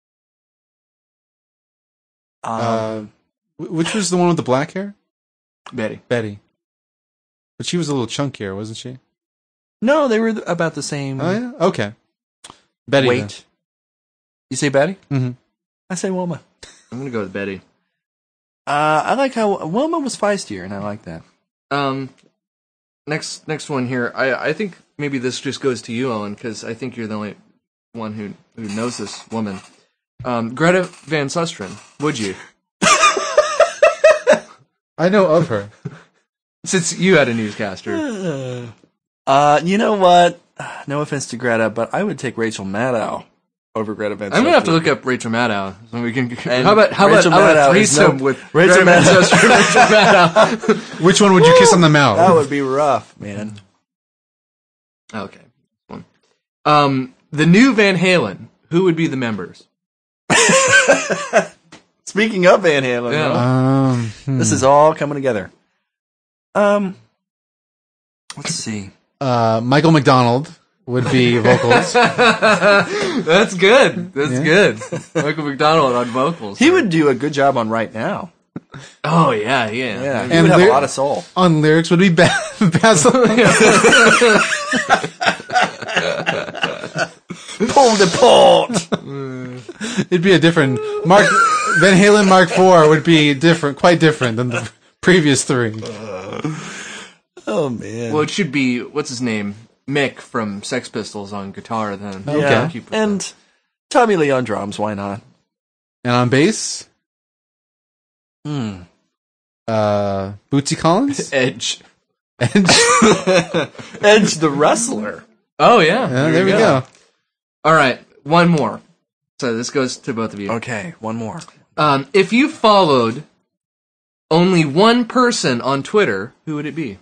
Um, Uh, wh- which was the one with the black hair? Betty. Betty. But she was a little chunkier, wasn't she? no, they were th- about the same Oh yeah. Okay. Betty. weight. You say Betty? Mm-hmm. I say Wilma. I'm gonna go with Betty. Uh, I like how Wilma was feistier, and I like that. Um, next next one here. I I think maybe this just goes to you, Owen, because I think you're the only one who who knows this woman. Um, Greta Van Susteren. Would you? I know of her. Since you had a newscaster. Uh, you know what? No offense to Greta, but I would take Rachel Maddow over Greta Van Susteren. I'm gonna have to look up Rachel Maddow so we can. And how about how Rachel about, how about Maddow a is threesome no- with Rachel Greta Van Maddow. Susteren and Rachel Maddow? Which one would you kiss on the mouth? That would be rough, man. Okay. Um, the new Van Halen. Who would be the members? Speaking of Van Halen, Yeah. though, Um, hmm. this is all coming together. Um, let's see. uh, Michael McDonald would be vocals. That's good. That's Yeah. good. Michael McDonald on vocals. He would do a good job on Right Now. Oh yeah, yeah. Yeah, he And would have lyr- a lot of soul. On lyrics would be ba- Basil. Pull the port. It'd be a different Mark Van Halen Mark four would be different, quite different than the previous three. Oh man. Well, it should be what's his name, Mick from Sex Pistols on guitar. Then yeah, Keep with and Tommy Lee on drums. Why not? And on bass, Hmm. uh, Bootsy Collins, that. Edge. Edge. Edge the wrestler. Oh yeah. Yeah, there we go. All right, one more. So this goes to both of you. Okay, one more. Um, if you followed only one person on Twitter, who would it be?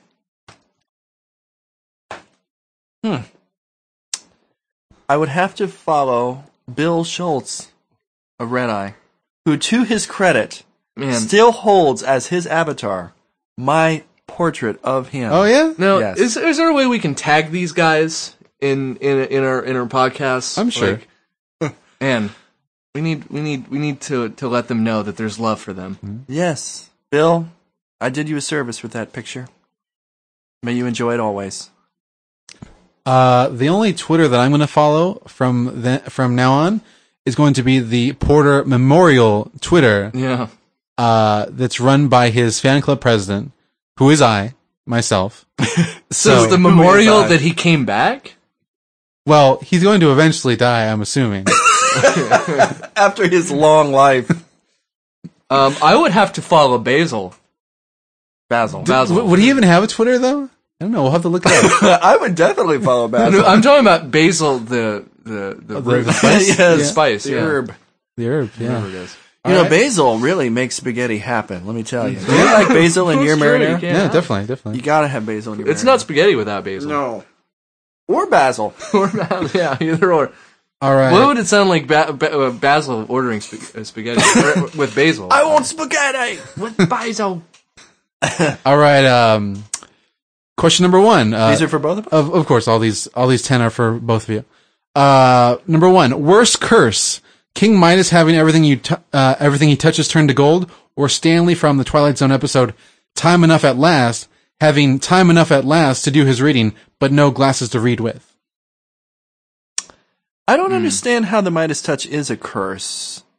I would have to follow Bill Schultz of Red Eye, who, to his credit, Man, still holds as his avatar my portrait of him. Oh yeah, no. Yes. Is is there a way we can tag these guys in in in our in our podcasts? I'm sure. Like, man, we need we need we need to to let them know that there's love for them. Yes. Bill, I did you a service with that picture. May you enjoy it always. Uh, the only Twitter that I'm going to follow from the, from now on is going to be the Porter Memorial Twitter. Yeah. Uh, that's run by his fan club president, who is I myself. So, is the who memorial is I? that he came back? Well, he's going to eventually die, I'm assuming. After his long life. Um, I would have to follow Basil. Basil. Basil. W- would he even have a Twitter though? I don't know. We'll have to look it up. I would definitely follow Basil. No, I'm talking about Basil, the the the, the- root- the spice? Yes, the spice, the yeah. herb. The herb, Whatever yeah. it is. You know, Alright. basil really makes spaghetti happen, let me tell you. Do you like basil in That's your true, you marinara? can't Yeah, have- definitely, definitely. You gotta have basil in your It's marinara. not spaghetti without basil. No. Or basil. Or basil, yeah, either or. All right. What would it sound like ba- ba- uh, Basil ordering sp- uh, spaghetti or- with basil? I want spaghetti! with basil. All right. Um, question number one. Uh, These are for both of us? of of course, all these all these ten are for both of you. Uh, number one, worst curse: King Midas having everything you t- uh, everything he touches turn to gold, or Stanley from the Twilight Zone episode "Time Enough at Last" having time enough at last to do his reading, but no glasses to read with. I don't understand how the Midas touch is a curse.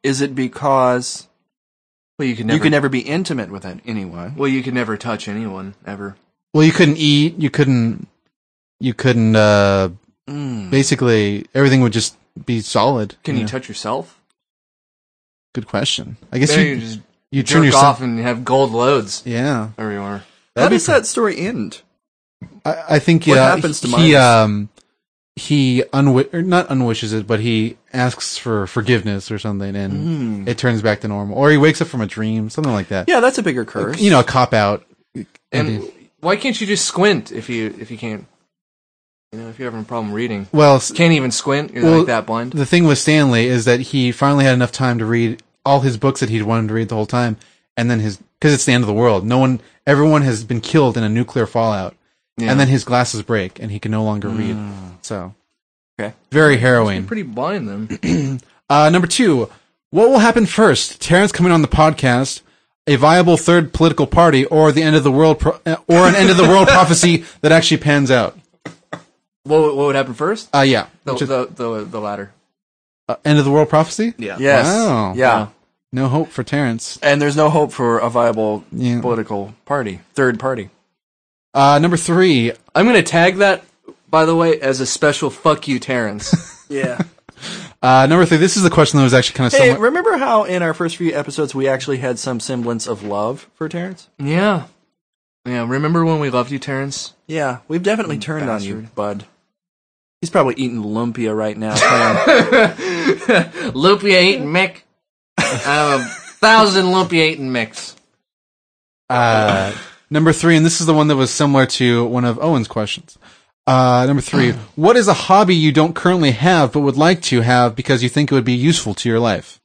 Is it because Well, you could never. you can never be intimate with it, anyone? Well, you could never touch anyone ever. Well, you couldn't eat. You couldn't. You couldn't. Uh, Mm. basically, everything would just be solid. Can you know? touch yourself? Good question. I guess There you you just you turn jerk yourself off and have gold loads Yeah, everywhere. How That'd be does that story end? I, I think What yeah, happens to he Midas? um he unwi- or not unwishes it, but he asks for forgiveness or something, and it turns back to normal, or he wakes up from a dream, something like that. Yeah, that's a bigger curse. You know, a cop out. And why can't you just squint if you if you can't? You know, if you're having a problem reading, Well, s- can't even squint. You're Well, like that blind. the thing with Stanley is that he finally had enough time to read all his books that he'd wanted to read the whole time, and then his because it's the end of the world. No one, everyone has been killed in a nuclear fallout, Yeah. and then his glasses break, and he can no longer read. So, Okay. very You're harrowing. pretty blind then. Uh, number two, what will happen first? Terrence coming on the podcast, a viable third political party, or the end of the world, pro- uh, or an end of the world prophecy that actually pans out? what, what would happen first? Uh, yeah, The Which is- the, the, the latter. uh, end of the world prophecy. Yeah. Yes. Wow. Yeah. No hope for Terrence. And there's no hope for a viable Yeah. political party, third party. Uh, number three, I'm gonna tag that, by the way, as a special fuck you, Terrence. Yeah. uh, number three. This is the question that was actually kind of Hey, somewhat. remember how in our first few episodes we actually had some semblance of love for Terrence? yeah. Yeah. Remember when we loved you, Terrence? Yeah, we've definitely turned on you, bastard. bud. He's probably eating lumpia right now. playing- Lumpia eating Mick. I'm a thousand Lumpia eating Micks. Uh, number three, and this is the one that was similar to one of Owen's questions. Uh, number three, what is a hobby you don't currently have but would like to have because you think it would be useful to your life?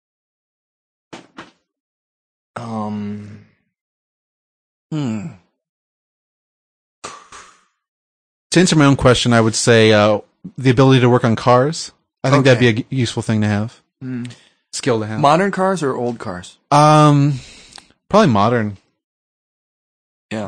Um. hmm. To answer my own question, I would say uh, the ability to work on cars. I think Okay. that'd be a g- useful thing to have, hmm. skill to have. Modern cars or old cars? um, probably modern. Yeah.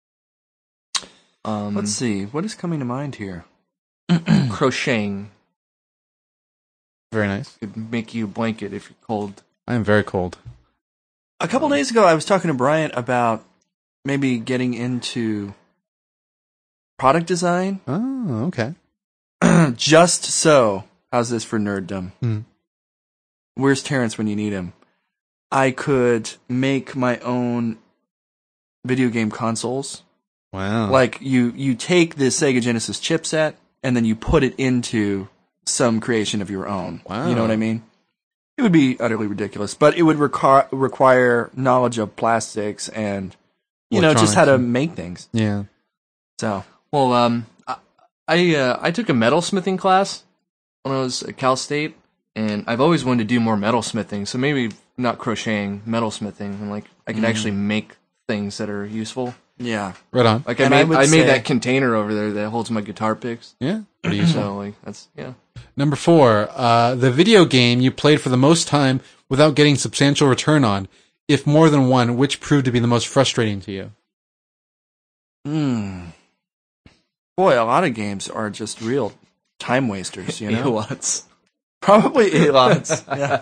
Um. Let's see. What is coming to mind here? Crocheting Very nice. could make you a blanket if you're cold. I am very cold. A couple days ago, I was talking to Bryant about maybe getting into product design. Oh, okay. Just so. How's this for nerddom? Hmm. Where's Terrence when you need him? I could make my own video game consoles. Wow. Like you, you take the Sega Genesis chipset and then you put it into some creation of your own. Wow. You know what I mean? It would be utterly ridiculous, but it would require require knowledge of plastics and you know just how to Electronics. make things. yeah. So Well, um, I I, uh, I took a metalsmithing class when I was at Cal State, and I've always wanted to do more metalsmithing. So maybe not crocheting, metalsmithing, and like I could actually make things that are useful. yeah, Right on. Like I And I made would I, made say- that container over there that holds my guitar picks. Yeah. Pretty useful. So like that's yeah. Number four, uh, the video game you played for the most time without getting substantial return on, if more than one, which proved to be the most frustrating to you? Hmm. Boy, a lot of games are just real time wasters. You know, Elots. probably Elots. Yeah.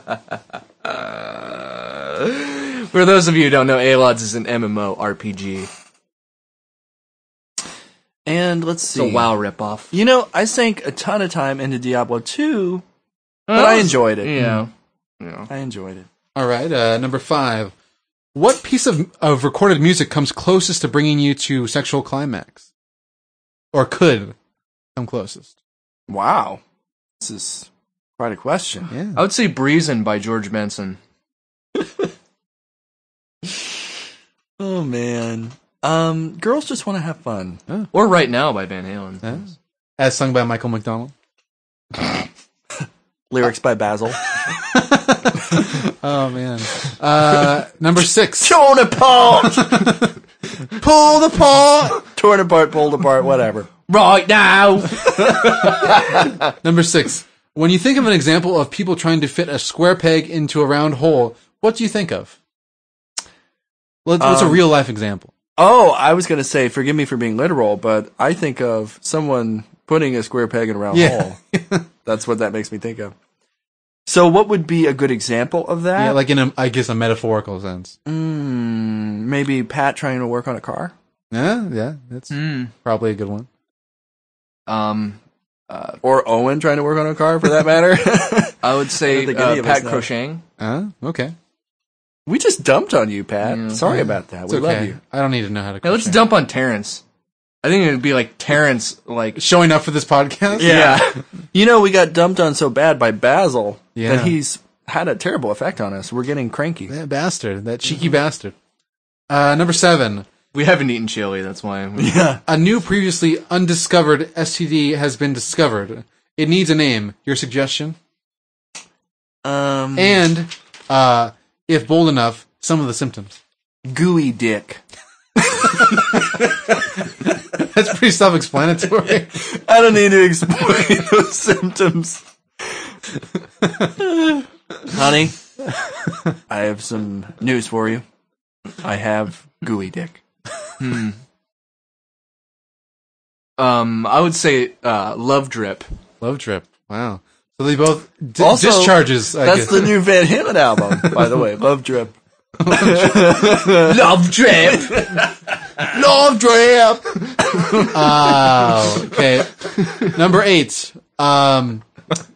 For those of you who don't know, Alods is an M M O R P G. And let's It's see. a WoW ripoff. You know, I sank a ton of time into Diablo two, but I enjoyed it. Yeah. Yeah. I enjoyed it. All right, uh, number five. What piece of, of recorded music comes closest to bringing you to sexual climax? Or could come closest? Wow, this is quite a question. Yeah. I would say Breezin' by George Benson. Oh man, um, girls just want to have fun. Or Right Now by Van Halen. Yeah. As sung by Michael McDonald. Lyrics by Basil. Oh, man. Uh, number six. Torn apart, Pull the paw! torn apart, pulled apart, whatever. Right Now! Number six. When you think of an example of people trying to fit a square peg into a round hole, what do you think of? Let's, what's a Um, real life example? Oh, I was gonna say, forgive me for being literal, but I think of someone putting a square peg in a round Yeah. hole. That's what that makes me think of. So what would be a good example of that? Yeah, like in a, I guess, a metaphorical sense. Mm, maybe Pat trying to work on a car? Yeah, yeah, that's Mm. probably a good one. Um, uh, Or Owen trying to work on a car, for that matter? I would say I don't think any uh, of us Pat know. crocheting. Uh, okay. We just dumped on you, Pat. Yeah. Sorry about that. It's We okay. love you. I don't need to know how to Hey, let's crochet. dump on Terrence. I think it would be like Terrence, like Showing up for this podcast? Yeah. You know, we got dumped on so bad by Basil Yeah. that he's had a terrible effect on us. We're getting cranky. That bastard. That cheeky bastard. Uh, number seven. we haven't eaten chili. That's why. We, Yeah. A new previously undiscovered S T D has been discovered. It needs a name. Your suggestion? Um, And, uh, if bold enough, some of the symptoms. gooey dick. That's pretty self-explanatory. I don't need to explain those symptoms. Honey, I have some news for you. I have gooey dick. um, I would say uh, love drip. Love Trip. Wow. So they both di- Also, discharges, I That's guess. the new Van Halen album, by the way. Love Drip. Love drip. Love Drip! Oh, okay. Number eight. Um,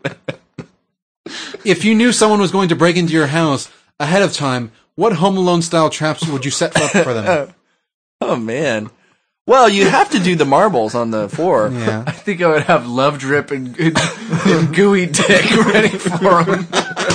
if you knew someone was going to break into your house ahead of time, what Home Alone style traps would you set up for them? Oh, man. Well, you have to do the marbles on the floor. Yeah. I think I would have love drip and, and, and gooey dick ready for him.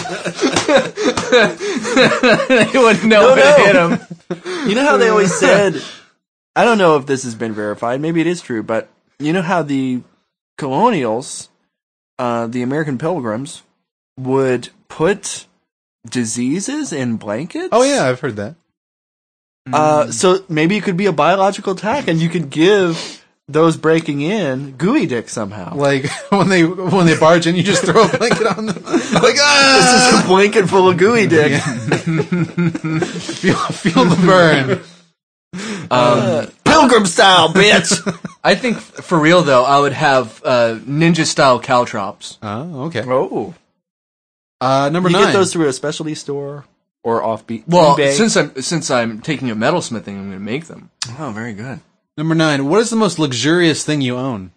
They wouldn't know No, if it no. hit him. You know how they always said, I don't know if this has been verified, maybe it is true, but you know how the colonials, uh, the American pilgrims, would put diseases in blankets? Oh, yeah, I've heard that. Uh, so maybe it could be a biological attack, and you could give those breaking in gooey dick somehow. Like, when they when they barge in, you just throw a blanket on them. Like, This ah! is a blanket full of gooey dick. feel, feel the burn. Uh, Pilgrim style, bitch. I think for real though, I would have uh, ninja style caltrops. Oh, okay. Oh, Uh, number you nine. get those through a specialty store or off be- Well, eBay. since I'm since I'm taking a metalsmithing, I'm going to make them. Oh, very good. Number nine. What is the most luxurious thing you own?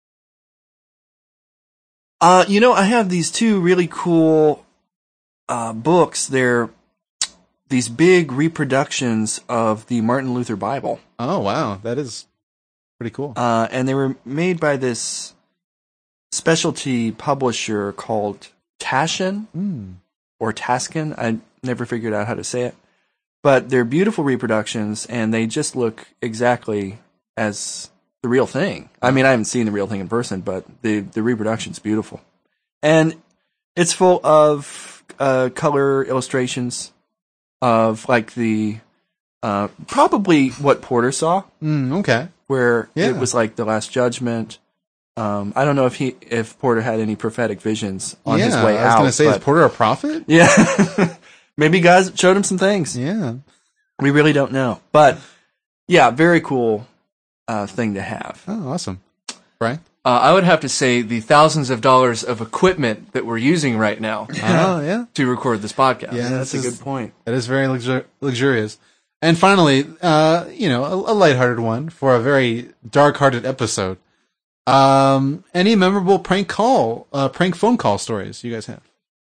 Uh, you know, I have these two really cool uh, books. They're these big reproductions of the Martin Luther Bible. Oh, wow. That is pretty cool. Uh, and they were made by this specialty publisher called Tashin Mm. or Taskin. I never figured out how to say it. But they're beautiful reproductions, and they just look exactly as the real thing. I mean, I haven't seen the real thing in person, but the, the reproduction's beautiful. And it's full of uh, color illustrations of, like, the uh, probably what Porter saw, Mm, okay. where Yeah. it was like the Last Judgment. Um, I don't know if he if Porter had any prophetic visions on yeah, his way I was out. going to say, is but- Porter a prophet? yeah. Maybe guys showed him some things. Yeah. We really don't know. But, yeah, very cool uh, thing to have. Oh, awesome. Brian? Uh, I would have to say the thousands of dollars of equipment that we're using right now Oh, yeah. to record this podcast. Yeah, That's a this is- good point. That is very luxur- luxurious. And finally, uh, you know, a, a lighthearted one for a very dark-hearted episode. Um, any memorable prank call, uh, prank phone call stories you guys have?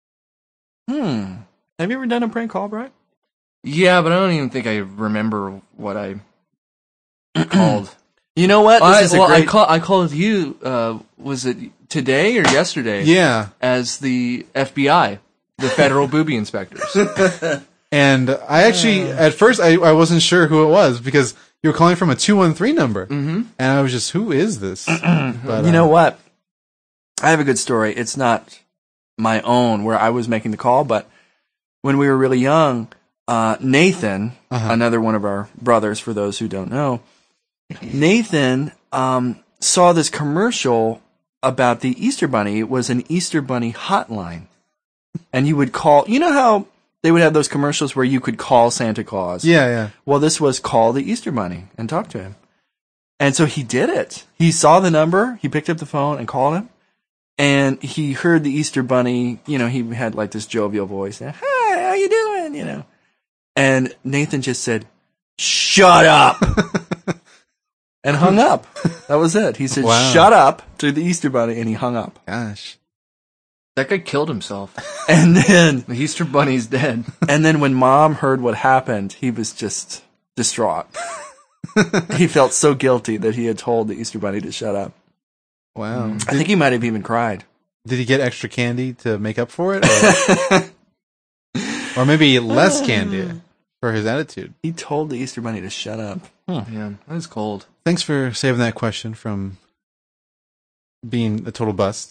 Hmm. Have you ever done a prank call, Brian? Yeah, but I don't even think I remember what I called. You know what? This I, is a well, I, great... call, I called you, uh, was it today or yesterday? Yeah. As the F B I, the Federal Booby Inspectors. And I actually, at first, I, I wasn't sure who it was because you were calling from a two one three number. Mm-hmm. And I was just, who is this? But, You know uh, what? I have a good story. It's not my own where I was making the call, but when we were really young, uh, Nathan, Uh-huh. another one of our brothers, for those who don't know, Nathan um, saw this commercial about the Easter Bunny. It was an Easter Bunny hotline. And you would call, you know how they would have those commercials where you could call Santa Claus? Yeah, yeah. Well, this was call the Easter Bunny and talk to him. And so he did it. He saw the number, he picked up the phone and called him. And he heard the Easter Bunny, you know, he had like this jovial voice. Hi, how you doing? You know. And Nathan just said, shut up! And hung up. That was it. He said, Wow. shut up to the Easter Bunny, and he hung up. Gosh. That guy killed himself. And then, The Easter Bunny's dead. and then when Mom heard what happened, he was just distraught. He felt so guilty that he had told the Easter Bunny to shut up. Wow. I think he might have even cried. Did he get extra candy to make up for it? Or, or maybe less candy for his attitude? He told the Easter Bunny to shut up. Yeah, that is cold. Thanks for saving that question from being a total bust.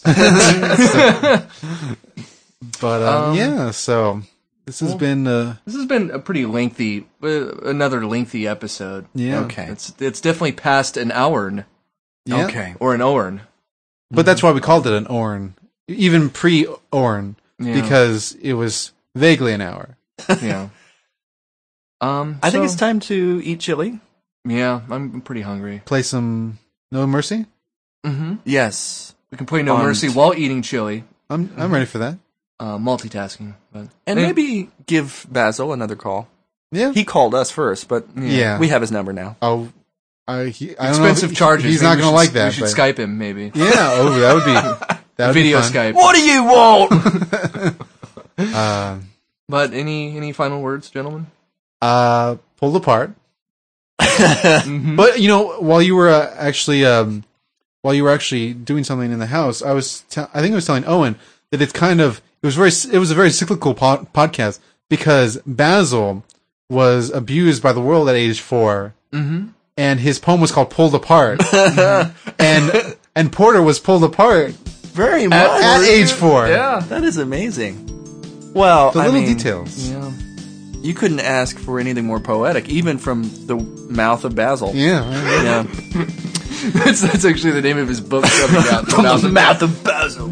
But um, Um, yeah, so this has well, been uh, This has been a pretty lengthy, uh, another lengthy episode. yeah, Okay. It's it's definitely past an hour yeah. Okay. or an hour. But that's why we called it an Orn, even pre-Orn, Yeah. because it was vaguely an hour. Yeah. Um, I think so- it's time to eat chili. Yeah, I'm pretty hungry. Play some No Mercy. Mm-hmm. Yes. We can play No And- Mercy while eating chili, I'm I'm ready for that. uh, multitasking. But And maybe give Basil another call. Yeah. He called us first, but Yeah. we have his number now. Oh, I, he, I don't know. expensive if- charges. He's Maybe not we going to should- like that. We should but- Skype him, maybe. Yeah. Oh, that would be that would Video be fun. Skype. What do you want? Uh, But any any final words, gentlemen? uh, pulled apart. Mm-hmm. But you know, while you were uh, actually um, while you were actually doing something in the house, I was te- I think I was telling Owen that it's kind of it was very it was a very cyclical po- podcast because Basil was abused by the world at age four, Mm-hmm. and his poem was called "Pulled Apart," and and Porter was pulled apart Very much. at, at age four. Yeah. That is amazing. Well, The I little mean, details. Yeah. you couldn't ask for anything more poetic, even from the mouth of Basil. Yeah. Yeah. that's, that's actually the name of his book coming out. From Mouth the of- mouth of Basil.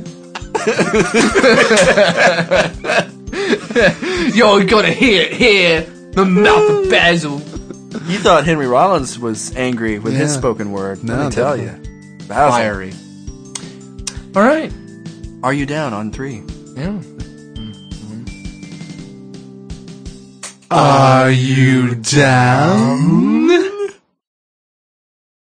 You're gonna hear it here. The mouth of Basil. You thought Henry Rollins was angry with his Yeah. spoken word. No, Let me tell definitely. you. Basil. Fiery. All right. Are you down on three? Yeah. Are you down?